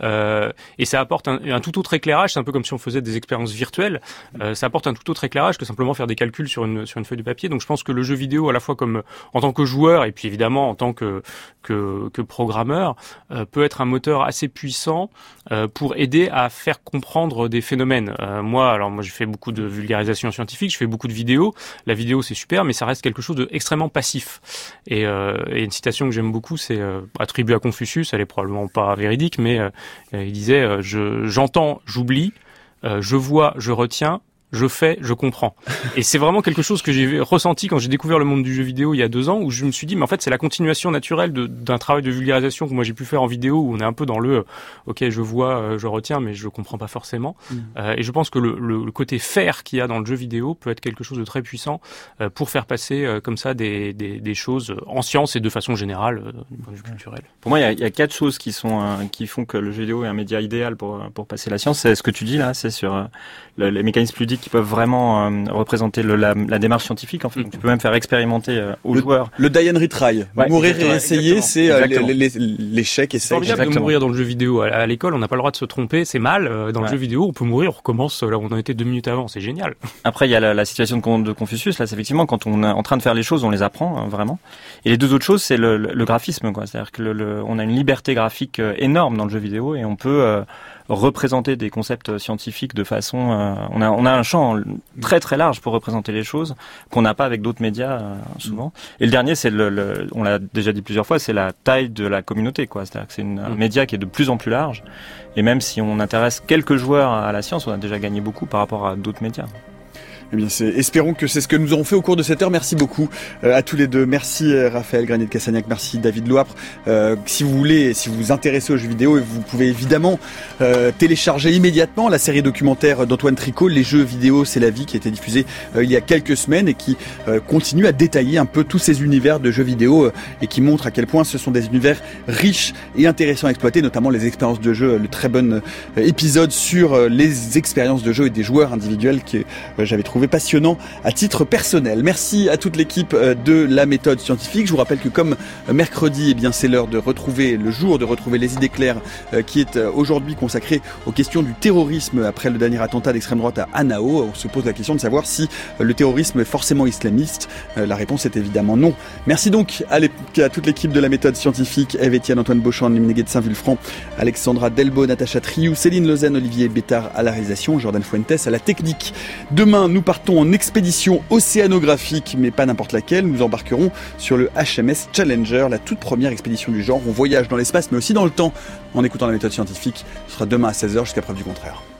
et ça apporte un tout autre éclairage. C'est un peu comme si on faisait des expériences virtuelles. Ça apporte un tout autre éclairage que simplement faire des calculs sur une feuille de papier. Donc je pense que le jeu vidéo, à la fois comme en tant que joueur et puis évidemment en tant que programmeur, peut être un moteur assez puissant pour aider à faire comprendre des phénomènes. Moi, j'ai fait beaucoup de vulgarisation scientifique, je fais beaucoup de vidéos. La vidéo, c'est super, mais ça reste quelque chose d'extrêmement passif. Et une citation que j'aime beaucoup, c'est attribuée à Confucius. Elle est probablement pas véridique, mais il disait j'entends, j'oublie, je vois, je retiens, je fais, je comprends. Et c'est vraiment quelque chose que j'ai ressenti quand j'ai découvert le monde du jeu vidéo il y a 2 ans, où je me suis dit, mais en fait, c'est la continuation naturelle d'un travail de vulgarisation que moi j'ai pu faire en vidéo, où on est un peu dans ok, je vois, je retiens, mais je comprends pas forcément. Et je pense que le côté faire qu'il y a dans le jeu vidéo peut être quelque chose de très puissant pour faire passer comme ça des choses en science et de façon générale du point de vue culturel. Pour moi, il y a 4 choses qui font que le jeu vidéo est un média idéal pour passer la science. C'est ce que tu dis là, c'est sur les mécanismes ludiques qui peuvent vraiment représenter la démarche scientifique. En fait, donc, tu peux même faire expérimenter aux joueurs. Le die and retry. Mourir et essayer, c'est l'échec et c'est formidable de mourir dans le jeu vidéo. À l'école, on n'a pas le droit de se tromper, c'est mal. Dans le jeu vidéo, on peut mourir, on recommence là où on en était 2 minutes avant. C'est génial. Après, il y a la situation de Confucius. Là, c'est effectivement quand on est en train de faire les choses, on les apprend vraiment. Et les 2 autres choses, c'est le graphisme, quoi. C'est-à-dire que on a une liberté graphique énorme dans le jeu vidéo et on peut représenter des concepts scientifiques de façon... on a un champ très très large pour représenter les choses qu'on n'a pas avec d'autres médias souvent. Et le dernier, c'est on l'a déjà dit plusieurs fois, c'est la taille de la communauté, quoi. C'est-à-dire que c'est un média qui est de plus en plus large. Et même si on intéresse quelques joueurs à la science, on a déjà gagné beaucoup par rapport à d'autres médias. Eh bien, espérons que c'est ce que nous aurons fait au cours de cette heure. Merci beaucoup à tous les deux. Merci Raphaël Granier de Cassagnac, merci David Loapre. Si vous vous intéressez aux jeux vidéo, vous pouvez évidemment télécharger immédiatement la série documentaire d'Antoine Tricot, Les jeux vidéo, c'est la vie, qui a été diffusée il y a quelques semaines et qui continue à détailler un peu tous ces univers de jeux vidéo et qui montre à quel point ce sont des univers riches et intéressants à exploiter, notamment les expériences de jeu. Le très bon épisode sur les expériences de jeu et des joueurs individuels que j'avais trouvé trouvé passionnant à titre personnel. Merci à toute l'équipe de la méthode scientifique. Je vous rappelle que comme mercredi, c'est l'heure de retrouver les idées claires qui est aujourd'hui consacré aux questions du terrorisme après le dernier attentat d'extrême droite à Hanau. On se pose la question de savoir si le terrorisme est forcément islamiste. La réponse est évidemment non. Merci donc à toute l'équipe de la méthode scientifique, Eve-Étienne, Antoine Beauchamp, Limnéguet de Saint-Vulfranc, Alexandra Delbo, Natacha Triou, Céline Lausanne, Olivier Bétard à la réalisation, Jordan Fuentes à la technique. Demain, nous partons en expédition océanographique, mais pas n'importe laquelle. Nous embarquerons sur le HMS Challenger, la toute première expédition du genre. On voyage dans l'espace, mais aussi dans le temps, en écoutant la méthode scientifique. Ce sera demain à 16h jusqu'à preuve du contraire.